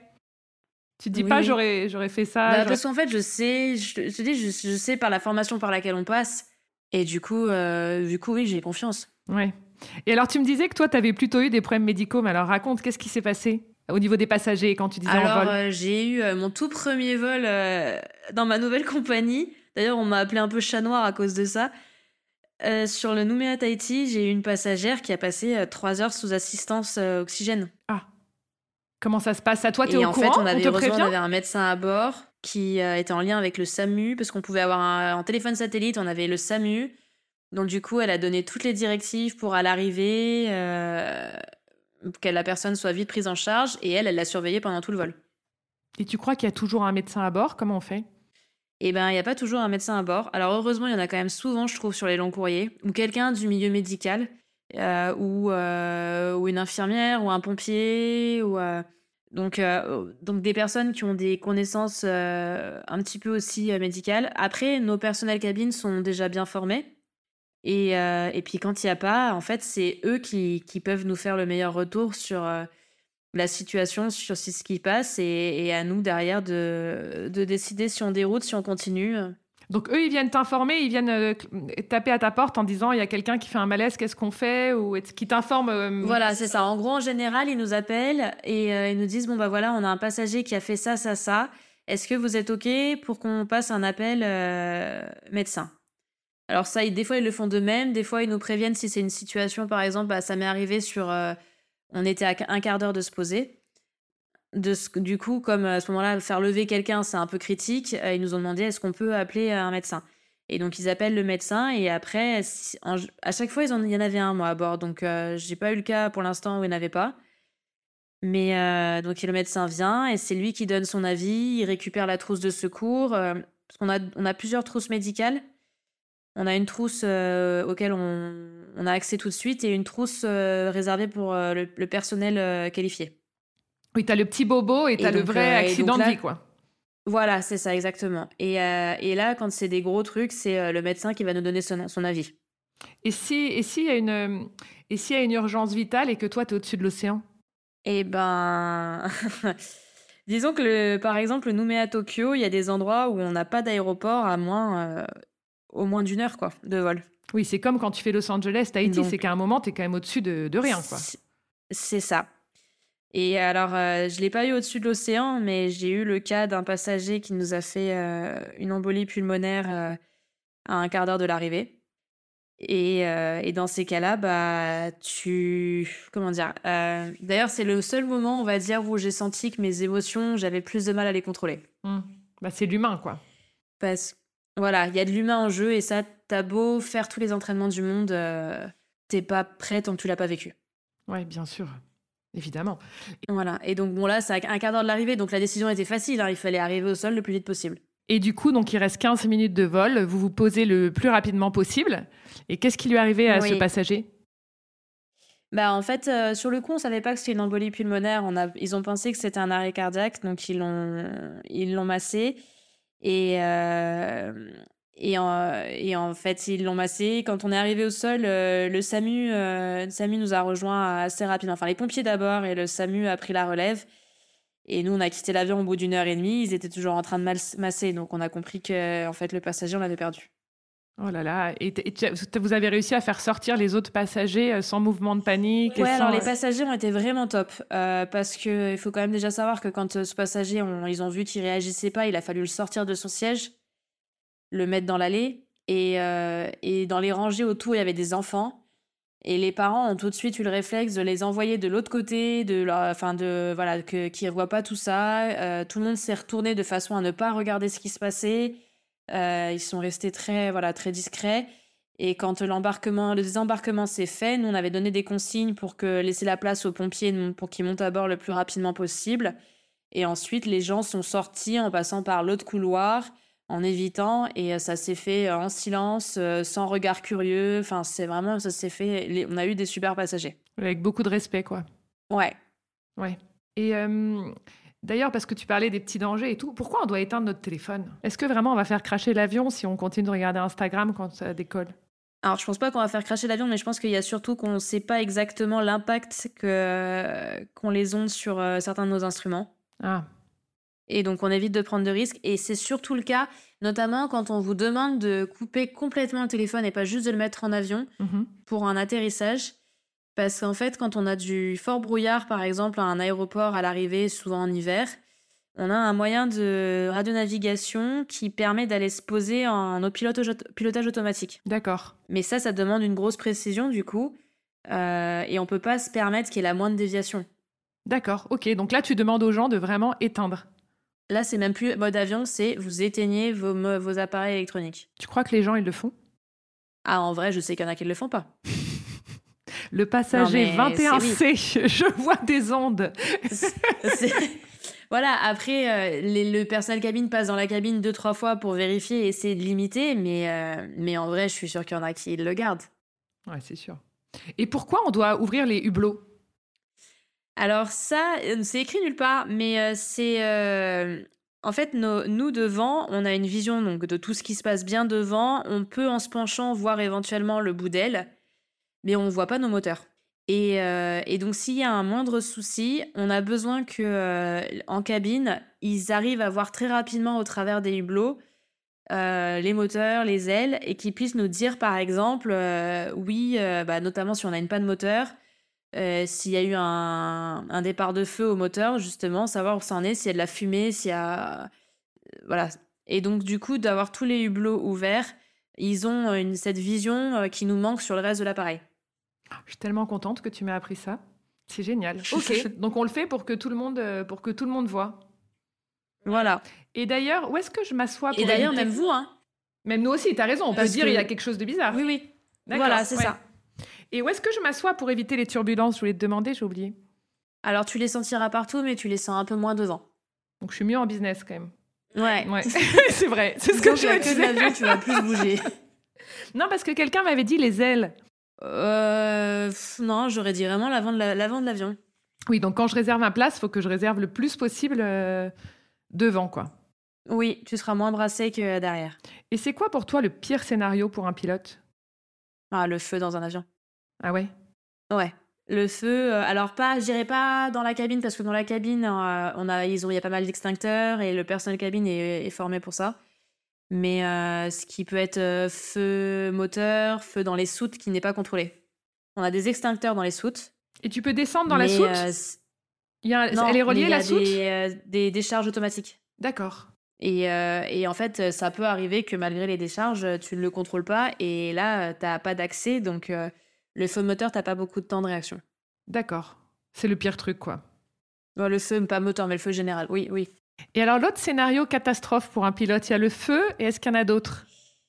Tu te dis Oui, pas, oui. j'aurais, j'aurais fait ça. Bah, j'aurais- parce qu'en fait, je sais, je te je te dis, je, je sais par la formation par laquelle on passe. Et du coup, euh, du coup oui, j'ai confiance. Ouais. Et alors, tu me disais que toi, tu avais plutôt eu des problèmes médicaux, mais alors raconte, qu'est-ce qui s'est passé au niveau des passagers quand tu disais en Alors, vol? euh, j'ai eu euh, mon tout premier vol euh, dans ma nouvelle compagnie. D'ailleurs, on m'a appelé un peu chat noir à cause de ça. Euh, sur le Nouméa Tahiti, j'ai eu une passagère qui a passé euh, trois heures sous assistance euh, oxygène. Ah, comment ça se passe? À toi, t'es Et au en courant? fait, on avait te heureusement, on prévient? avait un médecin à bord qui euh, était en lien avec le SAMU parce qu'on pouvait avoir un, en téléphone satellite, on avait le SAMU. Donc du coup, elle a donné toutes les directives pour à l'arrivée euh, que la personne soit vite prise en charge et elle, elle l'a surveillée pendant tout le vol. Et tu crois qu'il y a toujours un médecin à bord? Comment on fait? Et ben, il y a pas toujours un médecin à bord. Alors heureusement, il y en a quand même souvent, je trouve, sur les longs courriers, ou quelqu'un du milieu médical, euh, ou, euh, ou une infirmière, ou un pompier, ou euh, donc, euh, donc des personnes qui ont des connaissances euh, un petit peu aussi euh, médicales. Après, nos personnels cabines sont déjà bien formés. Et, euh, et puis quand il n'y a pas, en fait, c'est eux qui, qui peuvent nous faire le meilleur retour sur euh, la situation, sur ce qui passe, et, et à nous derrière de, de décider si on déroute, si on continue. Donc eux, ils viennent t'informer, ils viennent euh, taper à ta porte en disant il y a quelqu'un qui fait un malaise, qu'est-ce qu'on fait, ou est-ce qu'ils t'informent euh, Voilà, c'est ça. En gros, en général, ils nous appellent et euh, ils nous disent bon bah voilà, on a un passager qui a fait ça, ça, ça. Est-ce que vous êtes ok pour qu'on passe un appel euh, médecin? Alors ça, ils- des fois, ils le font d'eux-mêmes. Des fois, ils nous préviennent si c'est une situation, par exemple, bah, ça m'est arrivé sur... euh, on était à un quart d'heure de se poser. De ce- du coup, comme à ce moment-là, faire lever quelqu'un, c'est un peu critique, euh, ils nous ont demandé est-ce qu'on peut appeler un médecin. Et donc, ils appellent le médecin et après, si- en- à chaque fois, ils en- il y en avait un, moi, à bord. Donc, euh, j'ai pas eu le cas pour l'instant où il n'y en avait pas. Mais euh, donc, le médecin vient et c'est lui qui donne son avis. Il récupère la trousse de secours. euh, parce qu'on a, on a plusieurs trousses médicales. On a une trousse euh, auquel on, on a accès tout de suite et une trousse euh, réservée pour euh, le, le personnel euh, qualifié. Oui, t'as le petit bobo et Et t'as le donc, vrai euh, et accident donc là- de vie, quoi. Voilà, c'est ça, exactement. Et, euh, et là, quand c'est des gros trucs, c'est euh, le médecin qui va nous donner son, son avis. Et si, et s'il y a une, euh, et s'il y a une urgence vitale et que toi, t'es au-dessus de l'océan? Eh ben, disons que le, par exemple, le Nouméa Tokyo, il y a des endroits où on n'a pas d'aéroport à moins, euh, au moins d'une heure quoi, de vol. Oui, c'est comme quand tu fais Los Angeles, Tahiti, Donc- c'est qu'à un moment, t'es quand même au-dessus de, de rien, quoi. C'est- C'est ça. Et alors, euh, je l'ai pas eu au-dessus de l'océan, mais j'ai eu le cas d'un passager qui nous a fait euh, une embolie pulmonaire euh, à un quart d'heure de l'arrivée. Et, euh, et dans ces cas-là, bah, tu... Comment dire euh, D'ailleurs, c'est le seul moment, on va dire, où j'ai senti que mes émotions, j'avais plus de mal à les contrôler. Hum. Bah, c'est l'humain, quoi. Parce voilà, il y a de l'humain en jeu et ça, t'as beau faire tous les entraînements du monde, euh, t'es pas prêt tant que tu l'as pas vécu. Ouais, bien sûr. Évidemment. Voilà. Et donc, bon, là, c'est à un quart d'heure de l'arrivée, donc la décision était facile, hein, il fallait arriver au sol le plus vite possible. Et du coup, donc, il reste quinze minutes de vol. Vous vous posez le plus rapidement possible. Et qu'est-ce qui lui est arrivé à ce Oui. passager? Bah, en fait, euh, sur le coup, on savait pas que c'était une embolie pulmonaire. On a, ils ont pensé que c'était un arrêt cardiaque, donc ils l'ont, ils l'ont massé. Et, euh, et, en, et en fait, ils l'ont massé. Quand on est arrivé au sol, euh, le SAMU, euh, le SAMU nous a rejoints assez rapidement. Enfin, les pompiers d'abord et le SAMU a pris la relève. Et nous, on a quitté l'avion au bout d'une heure et demie. Ils étaient toujours en train de mas- masser, donc on a compris que, en fait, le passager, on l'avait perdu. Oh là là. Et, t- et tu as- vous avez réussi à faire sortir les autres passagers euh, sans mouvement de panique et Ouais, sans- alors les passagers ont été vraiment top. euh, parce que il faut quand même déjà savoir que quand euh, ce passager, on- ils ont vu qu'il réagissait pas, il a fallu le sortir de son siège, le mettre dans l'allée. Et, euh, et dans les rangées autour, il y avait des enfants. Et les parents ont tout de suite eu le réflexe de les envoyer de l'autre côté, de leur, enfin de voilà, que qu'ils ne voient pas tout ça. Euh, tout le monde s'est retourné de façon à ne pas regarder ce qui se passait. Euh, ils sont restés très voilà très discrets. Et quand l'embarquement, le désembarquement s'est fait, nous on avait donné des consignes pour que laisser la place aux pompiers pour qu'ils montent à bord le plus rapidement possible. Et ensuite, les gens sont sortis en passant par l'autre couloir, en évitant, et euh, ça s'est fait euh, en silence, euh, sans regard curieux. Enfin, c'est vraiment, ça s'est fait. les- On a eu des super passagers. avec beaucoup de respect, quoi. Ouais. Ouais. Et euh, d'ailleurs, parce que tu parlais des petits dangers et tout, pourquoi on doit éteindre notre téléphone? Est-ce que vraiment on va faire cracher l'avion si on continue de regarder Instagram quand ça décolle? Alors, je pense pas qu'on va faire cracher l'avion, mais je pense qu'il y a surtout qu'on ne sait pas exactement l'impact que qu'ont les ondes sur euh, certains de nos instruments. Ah, Et donc, on évite de prendre de risques. Et c'est surtout le cas, notamment quand on vous demande de couper complètement le téléphone et pas juste de le mettre en avion mhm. pour un atterrissage. Parce qu'en fait, quand on a du fort brouillard, par exemple, à un aéroport à l'arrivée, souvent en hiver, on a un moyen de radionavigation qui permet d'aller se poser en au pilotage, pilotage automatique. D'accord. Mais ça, ça demande une grosse précision, du coup. Euh, et on peut pas se permettre qu'il y ait la moindre déviation. D'accord, ok. Donc là, tu demandes aux gens de vraiment éteindre. Là, c'est même plus mode avion, c'est vous éteignez vos, mo- vos appareils électroniques. Tu crois que les gens, ils le font? Ah, en vrai, je sais qu'il y en a qui ne le font pas. Le passager Non, mais vingt et un C, c'est je vois des ondes. C'est- Voilà, après, euh, les- le personnel cabine passe dans la cabine deux, trois fois pour vérifier et essayer de limiter, mais, euh, mais en vrai, je suis sûre qu'il y en a qui le gardent. Ouais, c'est sûr. Et pourquoi on doit ouvrir les hublots? Alors ça, euh, c'est écrit nulle part, mais euh, c'est... euh, En fait, nos- nous, devant, on a une vision donc, de tout ce qui se passe bien devant. On peut, en se penchant, voir éventuellement le bout d'aile, mais on ne voit pas nos moteurs. Et, euh, et donc, s'il y a un moindre souci, on a besoin que, euh, en cabine, ils arrivent à voir très rapidement au travers des hublots euh, les moteurs, les ailes, et qu'ils puissent nous dire, par exemple, euh, oui, euh, bah, notamment si on a une panne moteur, euh, s'il y a eu un, un départ de feu au moteur, justement, savoir où ça en est, s'il y a de la fumée, s'il y a... Voilà. Et donc, du coup, d'avoir tous les hublots ouverts, ils ont une, cette vision euh, qui nous manque sur le reste de l'appareil. Je suis tellement contente que tu m'aies appris ça. C'est génial. Ok, donc on le fait pour que tout le monde, euh, pour que tout le monde voit. Voilà. Et d'ailleurs, où est-ce que je m'assois pour Et d'ailleurs, éviter- même vous, hein. Même nous aussi, t'as raison. On Parce peut dire que- il y a quelque chose de bizarre. Oui, oui. D'accord, Voilà, c'est ouais. ça. Et où est-ce que je m'assois pour éviter les turbulences? Je voulais te demander, j'ai oublié. Alors, tu les sentiras partout, mais tu les sens un peu moins devant. Donc je suis mieux en business quand même. Ouais. Ouais, c'est vrai. C'est ce Disons que je qu'il y a me que de disais. l'avion, tu vas plus bouger. Non, parce que quelqu'un m'avait dit les ailes. Euh, pff, non, j'aurais dit vraiment l'avant de la- l'avant de l'avion. Oui, donc quand je réserve un place, il faut que je réserve le plus possible euh, devant, quoi. Oui, tu seras moins brassé que derrière. Et c'est quoi pour toi le pire scénario pour un pilote? Ah, le feu dans un avion. Ah ouais? Ouais. Le feu, euh, alors pas, je dirais pas dans la cabine, parce que dans la cabine, euh, on a, ils ont, il y a pas mal d'extincteurs et le personnel cabine est, est formé pour ça. Mais euh, ce qui peut être euh, feu moteur, feu dans les soutes qui n'est pas contrôlé. On a des extincteurs dans les soutes. Et tu peux descendre dans la mais, soute? euh, c- Il y a un- non, Elle est mais reliée, il y a la soute? des, euh, des décharges automatiques. D'accord. Et, euh, et en fait, ça peut arriver que malgré les décharges, tu ne le contrôles pas. Et là, tu n'as pas d'accès. Donc, euh, le feu moteur, tu n'as pas beaucoup de temps de réaction. D'accord. C'est le pire truc, quoi. Bon, le feu, pas moteur, mais le feu général. Oui, oui. Et alors, l'autre scénario catastrophe pour un pilote, il y a le feu, et est-ce qu'il y en a d'autres?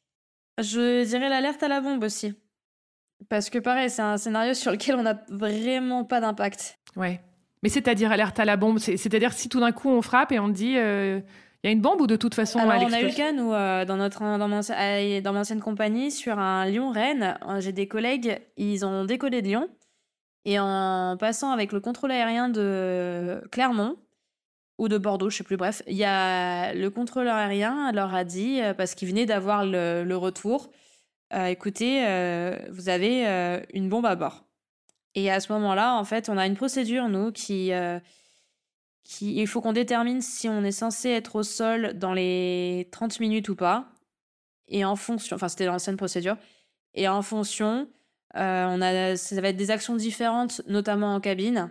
Je dirais l'alerte à la bombe aussi. Parce que pareil, c'est un scénario sur lequel on n'a vraiment pas d'impact. Ouais. Mais c'est-à-dire alerte à la bombe, c'est- c'est-à-dire si tout d'un coup on frappe et on te dit il y a une bombe ou de toute façon Alors, elle on a eu le explose? cas, nous, euh, dans, notre, dans, mon, euh, dans mon ancienne compagnie, sur un Lyon-Rennes. euh, J'ai des collègues, ils ont décollé de Lyon. Et en passant avec le contrôle aérien de Clermont, ou de Bordeaux, je sais plus, bref, il y a le contrôleur aérien leur a dit, euh, parce qu'il venait d'avoir le, le retour, euh, écoutez, euh, vous avez euh, une bombe à bord. Et à ce moment-là, en fait, on a une procédure, nous, qui... euh, qui il faut qu'on détermine si on est censé être au sol dans les trente minutes ou pas. Et en fonction... Enfin, c'était l'ancienne procédure. Et en fonction, euh, on a, ça va être des actions différentes, notamment en cabine.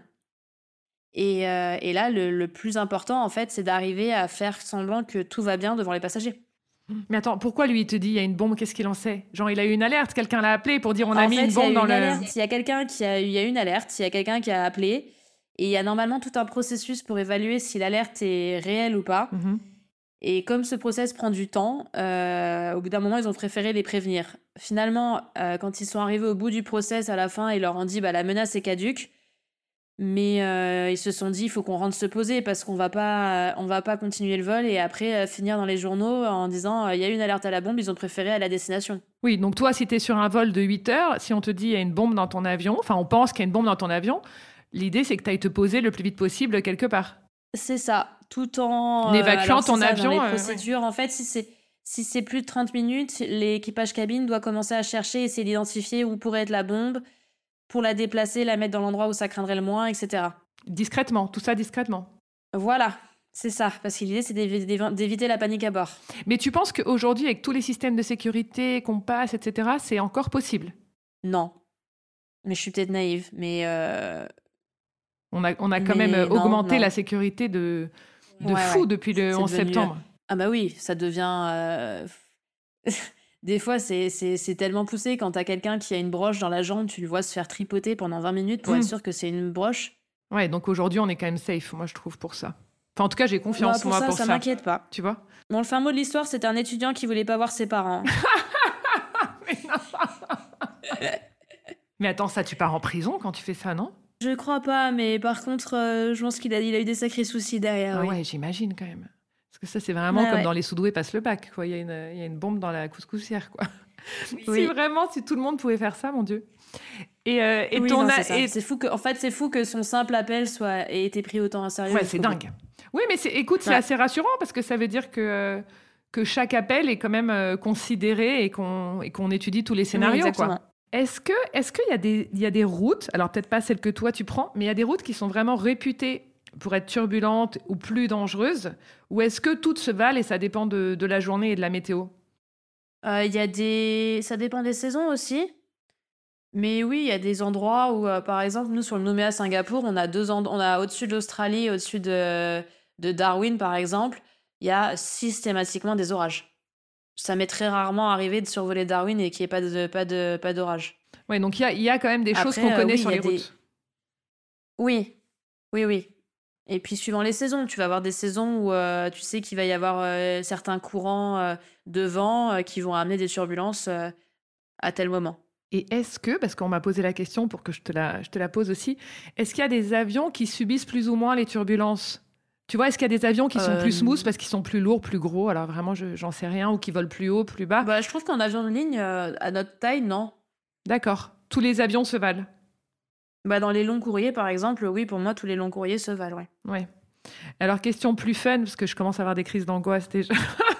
Et, euh, et là, le, le plus important, en fait, c'est d'arriver à faire semblant que tout va bien devant les passagers. Mais attends, pourquoi lui il te dit il y a une bombe, qu'est-ce qu'il en sait? Genre il a eu une alerte, quelqu'un l'a appelé pour dire on a En mis fait, une il y a bombe eu dans une le... alerte, il y a quelqu'un qui a eu, il y a eu une alerte, il y a quelqu'un qui a appelé, et il y a normalement tout un processus pour évaluer si l'alerte est réelle ou pas. Mhm. Et comme ce process prend du temps, euh, au bout d'un moment, ils ont préféré les prévenir. Finalement, euh, quand ils sont arrivés au bout du process, à la fin, ils leur ont dit bah, la menace est caduque. Mais euh, ils se sont dit il faut qu'on rentre se poser parce qu'on va pas, euh, on va pas continuer le vol et après euh, finir dans les journaux en disant il y a eu une alerte à la bombe, ils ont préféré à la destination. Oui, donc toi si tu es sur un vol de huit heures, si on te dit il y a une bombe dans ton avion, enfin on pense qu'il y a une bombe dans ton avion, l'idée c'est que tu ailles te poser le plus vite possible quelque part. C'est ça, tout en... En évacuant alors, ton c'est ça, avion, Dans euh, les procédures, en fait, si c'est, si c'est plus de trente minutes, l'équipage cabine doit commencer à chercher, essayer d'identifier où pourrait être la bombe pour la déplacer, la mettre dans l'endroit où ça craindrait le moins, et cetera. Discrètement, tout ça discrètement. Voilà, c'est ça, parce que l'idée, c'est d'évi- d'évi- d'éviter la panique à bord. Mais tu penses qu'aujourd'hui, avec tous les systèmes de sécurité qu'on passe, et cetera, c'est encore possible? Non. Mais je suis peut-être naïve, mais... euh, On a, on a quand Mais même euh, non, augmenté non. la sécurité de, de Ouais, fou ouais. depuis le C'est onze devenu- septembre. Ah bah oui, ça devient... euh, Des fois, c'est, c'est, c'est tellement poussé. Quand t'as quelqu'un qui a une broche dans la jambe, tu le vois se faire tripoter pendant vingt minutes pour Mm. être sûr que c'est une broche. Ouais, donc aujourd'hui, on est quand même safe, moi, je trouve, pour ça. Enfin, en tout cas, j'ai confiance, Moi, pour moi, ça, pour ça ça. m'inquiète pas. Tu vois? Bon, le fin mot de l'histoire, c'était un étudiant qui voulait pas voir ses parents. Mais attends, ça, tu pars en prison quand tu fais ça, non? Je crois pas, mais par contre, euh, je pense qu'il a, il a eu des sacrés soucis derrière, Ah oui. ouais, j'imagine quand même. Parce que ça, c'est vraiment Ouais, comme dans ouais. Les Soudoués passent le bac, quoi. Il y a une, il y a une bombe dans la couscoussière, quoi. Si Oui, vraiment, si tout le monde pouvait faire ça, mon Dieu. Et, euh, et oui, ton non, a- c'est ça. et- C'est fou que, en fait, c'est fou que son simple appel soit ait été pris autant au sérieux Ouais, jusqu'au c'est bout. dingue. Oui, mais c'est, écoute, c'est Ouais. assez rassurant parce que ça veut dire que, euh, que chaque appel est quand même euh, considéré et qu'on, et qu'on étudie tous les Oui, scénarios, quoi. exactement. Est-ce que, est-ce qu'il y a des, il y a des routes, alors peut-être pas celles que toi tu prends, mais il y a des routes qui sont vraiment réputées pour être turbulentes ou plus dangereuses, ou est-ce que toutes se valent et ça dépend de, de la journée et de la météo? Euh, Il y a des, ça dépend des saisons aussi. Mais oui, il y a des endroits où, euh, par exemple, nous sur le Nouméa Singapour, on a deux end- on a au-dessus de l'Australie, au-dessus de, de Darwin, par exemple, il y a systématiquement des orages. Ça m'est très rarement arrivé de survoler Darwin et qu'il n'y ait pas de, pas de, pas d'orage. Ouais, donc il y a, il y a quand même des choses Après, qu'on euh, connaît oui, sur il y les a des- routes. Oui, oui, oui. Et puis suivant les saisons, tu vas avoir des saisons où euh, tu sais qu'il va y avoir euh, certains courants euh, de vent euh, qui vont amener des turbulences euh, à tel moment. Et est-ce que, parce qu'on m'a posé la question pour que je te la, je te la pose aussi, est-ce qu'il y a des avions qui subissent plus ou moins les turbulences? Tu vois, est-ce qu'il y a des avions qui sont Euh, plus smooth parce qu'ils sont plus lourds, plus gros? Alors vraiment, je, j'en sais rien, ou qui volent plus haut, plus bas. Bah, je trouve qu'en avion de ligne, euh, à notre taille, non. D'accord. Tous les avions se valent. Bah, dans les longs courriers, par exemple, oui, pour moi, tous les longs courriers se valent, ouais. Ouais. Alors, question plus fun, parce que je commence à avoir des crises d'angoisse déjà.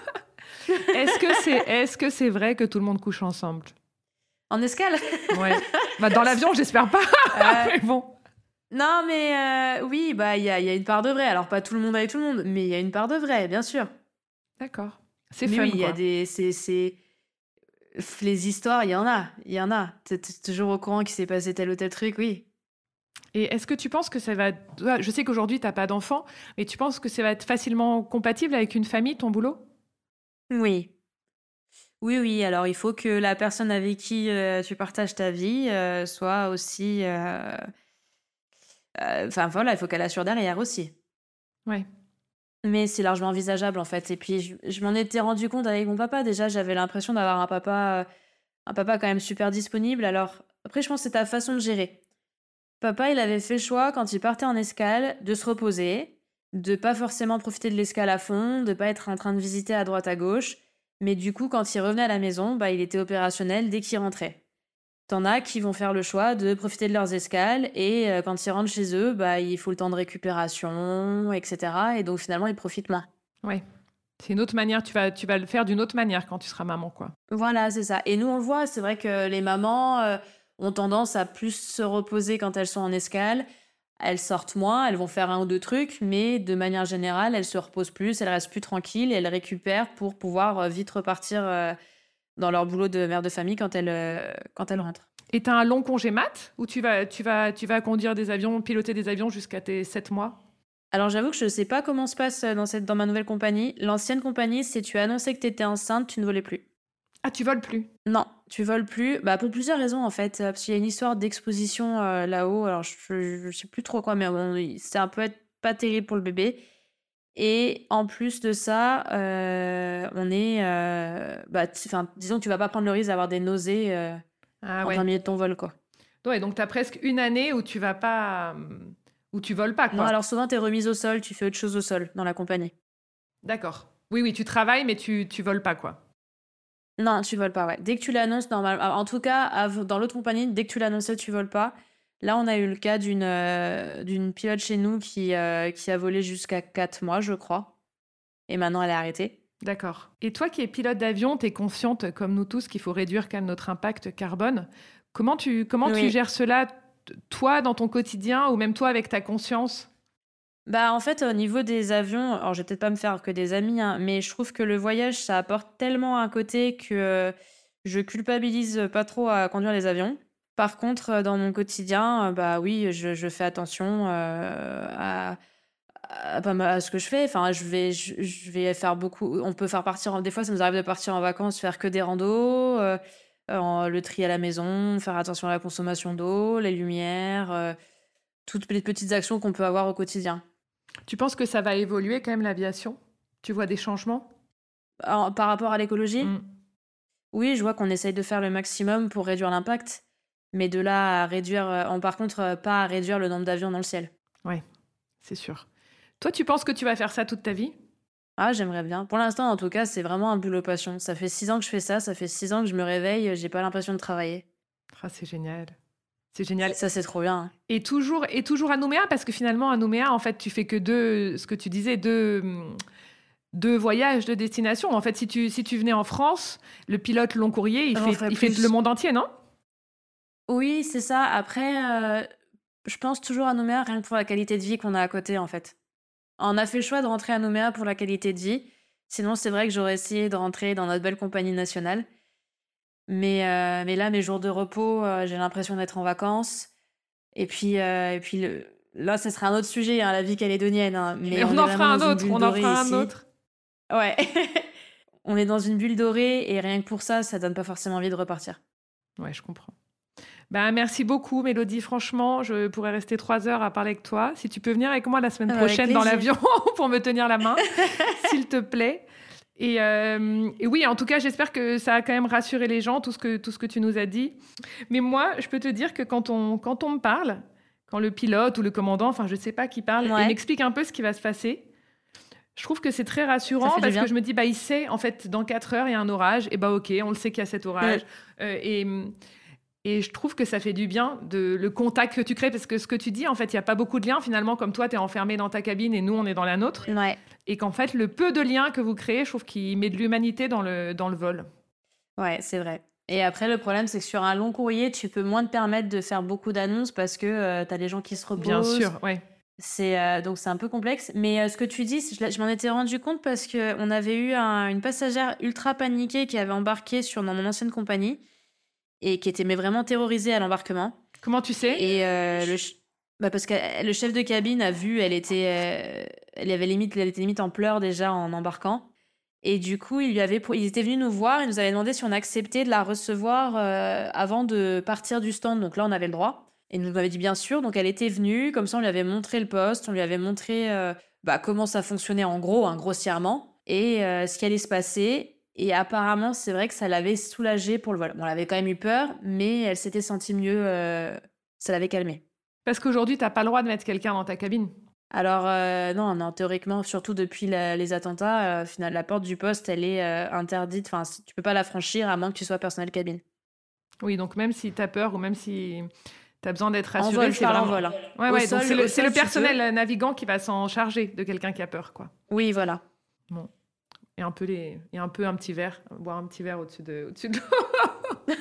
Est-ce que c'est, est-ce que c'est vrai que tout le monde couche ensemble? En escale? Ouais. Bah, dans l'avion, j'espère pas. Euh, Mais bon. Non, mais euh, oui, bah, il y a, il y a une part de vrai. Alors, pas tout le monde avec tout le monde, mais il y a une part de vrai, bien sûr. D'accord. C'est Mais fun, oui, il y a quoi. des... C'est, c'est... Les histoires, il y en a, il y en a. T'es t'es toujours au courant qu'il s'est passé tel ou tel truc, oui. Et est-ce que tu penses que ça va... toi, je sais qu'aujourd'hui, tu n'as pas d'enfant, mais tu penses que ça va être facilement compatible avec une famille, ton boulot? Oui. Oui, oui, alors il faut que la personne avec qui euh, tu partages ta vie euh, soit aussi... euh, euh, Enfin, voilà, il faut qu'elle assure derrière aussi. Ouais. Mais c'est largement envisageable, en fait. Et puis, je, je m'en étais rendu compte avec mon papa. Déjà, j'avais l'impression d'avoir un papa, euh, un papa quand même super disponible. Alors, après, je pense que c'est ta façon de gérer. Papa, il avait fait le choix, quand il partait en escale, de se reposer, de pas forcément profiter de l'escale à fond, de pas être en train de visiter à droite à gauche. Mais du coup, quand il revenait à la maison, bah, il était opérationnel dès qu'il rentrait. T'en as qui vont faire le choix de profiter de leurs escales et euh, quand ils rentrent chez eux, bah, il faut le temps de récupération, et cetera. Et donc finalement, ils profitent moins. Ouais. C'est une autre manière, tu vas, tu vas le faire d'une autre manière quand tu seras maman, quoi. Voilà, c'est ça. Et nous, on le voit, c'est vrai que les mamans euh, ont tendance à plus se reposer quand elles sont en escale. Elles sortent moins, elles vont faire un ou deux trucs, mais de manière générale, elles se reposent plus, elles restent plus tranquilles et elles récupèrent pour pouvoir euh, vite repartir euh, dans leur boulot de mère de famille quand elles, euh, quand elles rentrent. Et tu as un long congé mat ou tu vas, tu, vas, tu vas conduire des avions, piloter des avions jusqu'à tes sept mois? Alors j'avoue que je ne sais pas comment se passe dans, cette, dans ma nouvelle compagnie. L'ancienne compagnie, si tu annonçais que tu étais enceinte, tu ne volais plus. Ah, tu voles plus? Non, tu voles plus. Bah, pour plusieurs raisons en fait. Euh, Parce qu'il y a une histoire d'exposition euh, là-haut. Alors je ne sais plus trop quoi, mais bon, il- c'est un peu être pas terrible pour le bébé. Et en plus de ça, euh, on est. euh, bah, t- 'fin, disons que tu vas pas prendre le risque d'avoir des nausées euh, Ah en ouais. plein milieu de ton vol, quoi. Ouais, donc tu as presque une année où tu vas pas... euh, où tu voles pas, Non, quoi. alors souvent, tu es remise au sol, tu fais autre chose au sol dans la compagnie. D'accord. Oui, oui, tu travailles, mais tu, tu voles pas, quoi. Non, tu voles pas, ouais. Dès que tu l'annonces, normalement. En tout cas, av- dans l'autre compagnie, dès que tu l'annonçais, tu voles pas. Là, on a eu le cas d'une euh, d'une pilote chez nous qui, euh, qui a volé jusqu'à quatre mois, je crois. Et maintenant, elle est arrêtée. D'accord. Et toi qui es pilote d'avion, tu es consciente, comme nous tous, qu'il faut réduire quand même notre impact carbone. Comment tu, comment tu Oui. gères cela, t- toi, dans ton quotidien, ou même toi avec ta conscience? Bah, en fait, au niveau des avions, alors je vais peut-être pas me faire que des amis, hein, mais je trouve que le voyage, ça apporte tellement un côté que euh, je culpabilise pas trop à conduire les avions. Par contre, euh, dans mon quotidien, euh, bah oui, je, je fais attention euh, à, à, pas mal à ce que je fais. Enfin, je vais, je, je vais faire beaucoup. On peut faire partir. en- Des fois, ça nous arrive de partir en vacances, faire que des randos, euh, en- le tri à la maison, faire attention à la consommation d'eau, les lumières, euh, toutes les petites actions qu'on peut avoir au quotidien. Tu penses que ça va évoluer quand même l'aviation? Tu vois des changements? En- par rapport à l'écologie, Mm. oui, je vois qu'on essaye de faire le maximum pour réduire l'impact. Mais de là à réduire, euh, en, par contre, euh, pas à réduire le nombre d'avions dans le ciel. Ouais, c'est sûr. Toi, tu penses que tu vas faire ça toute ta vie ? Ah, j'aimerais bien. Pour l'instant, en tout cas, c'est vraiment un boulot passion. Ça fait six ans que je fais ça, ça fait six ans que je me réveille, j'ai pas l'impression de travailler. Ah, c'est génial. C'est génial. Ça, c'est trop bien. hein. Et toujours, et toujours à Nouméa, parce que finalement, à Nouméa, en fait, tu fais que deux, ce que tu disais, deux, hum, deux voyages, deux destinations. En fait, si tu, si tu venais en France, le pilote long courrier, il, J'en fait, ferais il fait plus. le monde entier, non ? Oui, c'est ça. Après, euh, je pense toujours à Nouméa rien que pour la qualité de vie qu'on a à côté, en fait. On a fait le choix de rentrer à Nouméa pour la qualité de vie. Sinon, c'est vrai que j'aurais essayé de rentrer dans notre belle compagnie nationale. Mais, euh, mais là, mes jours de repos, euh, j'ai l'impression d'être en vacances. Et puis, euh, et puis le... là, ce sera un autre sujet, hein, la vie calédonienne. hein. Mais, Mais on, on, en est fera vraiment un dans une autre, bulle on en dorée fera un ici. autre. Ouais. On est dans une bulle dorée et rien que pour ça, ça donne pas forcément envie de repartir. Ouais, je comprends. Ben, merci beaucoup, Mélodie. Franchement, je pourrais rester trois heures à parler avec toi. Si tu peux venir avec moi la semaine Ah bah, avec prochaine dans plaisir. l'avion pour me tenir la main, s'il te plaît. Et, euh, et oui, en tout cas, j'espère que ça a quand même rassuré les gens, tout ce que, tout ce que tu nous as dit. Mais moi, je peux te dire que quand on, quand on me parle, quand le pilote ou le commandant, enfin, je ne sais pas qui parle, Ouais. il m'explique un peu ce qui va se passer, je trouve que c'est très rassurant Ça fait du parce bien. que je me dis, bah, il sait, en fait, dans quatre heures, il y a un orage, et bah, ok, on le sait qu'il y a cet orage. Euh, et, et je trouve que ça fait du bien, de, le contact que tu crées, parce que ce que tu dis, en fait, il n'y a pas beaucoup de liens, finalement, comme toi, tu es enfermé dans ta cabine et nous, on est dans la nôtre. Ouais. Et qu'en fait, le peu de liens que vous créez, je trouve qu'il met de l'humanité dans le, dans le vol. Ouais, c'est vrai. Et après, le problème, c'est que sur un long courrier, tu peux moins te permettre de faire beaucoup d'annonces parce que euh, tu as des gens qui se reposent. Bien sûr, ouais. C'est, euh, donc, c'est un peu complexe. Mais euh, ce que tu dis, je, je m'en étais rendu compte parce qu'on avait eu un- une passagère ultra paniquée qui avait embarqué sur, dans mon ancienne compagnie et qui était mais vraiment terrorisée à l'embarquement. Comment tu sais ? Et euh, le, ch- bah parce que le chef de cabine a vu, elle était, euh, elle avait limite, elle était limite en pleurs déjà en embarquant. Et du coup, il lui avait, pro- ils étaient venus nous voir, ils nous avaient demandé si on acceptait de la recevoir euh, avant de partir du stand. Donc là, on avait le droit. Et il nous avait dit bien sûr. Donc elle était venue, comme ça, on lui avait montré le poste, on lui avait montré euh, bah, comment ça fonctionnait en gros, hein, grossièrement, et euh, ce qui allait se passer. Et apparemment, c'est vrai que ça l'avait soulagée pour le vol. Bon, elle avait quand même eu peur, mais elle s'était sentie mieux. euh, ça l'avait calmée. Parce qu'aujourd'hui, tu n'as pas le droit de mettre quelqu'un dans ta cabine. Alors, euh, non, non, théoriquement, surtout depuis la- les attentats, euh, final, la porte du poste, elle est euh, interdite. Enfin, c- tu peux pas la franchir à moins que tu sois personnel cabine. Oui, donc même si tu as peur ou même si tu as besoin d'être En rassuré, vol, je c'est parle en vraiment... vol. hein. Ouais, Au ouais, donc sol- c'est le, au c'est sol, le tu personnel navigant qui va s'en charger de quelqu'un qui a peur, quoi. Oui, voilà. Bon. Et un peu, les... Et un, peu un petit verre, boire un petit verre au-dessus de, au-dessus de l'eau.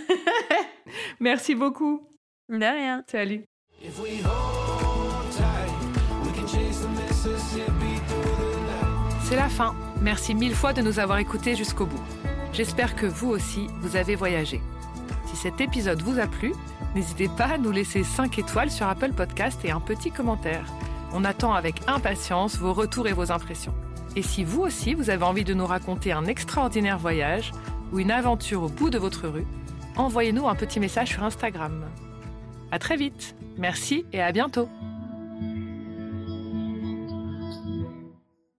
Merci beaucoup. De rien. Salut. If we hold tight, we can chase the Mississippi through the night. C'est la fin. Merci mille fois de nous avoir écoutés jusqu'au bout. J'espère que vous aussi, vous avez voyagé. Si cet épisode vous a plu, n'hésitez pas à nous laisser cinq étoiles sur Apple Podcast et un petit commentaire. On attend avec impatience vos retours et vos impressions. Et si vous aussi, vous avez envie de nous raconter un extraordinaire voyage ou une aventure au bout de votre rue, envoyez-nous un petit message sur Instagram. À très vite. Merci et à bientôt.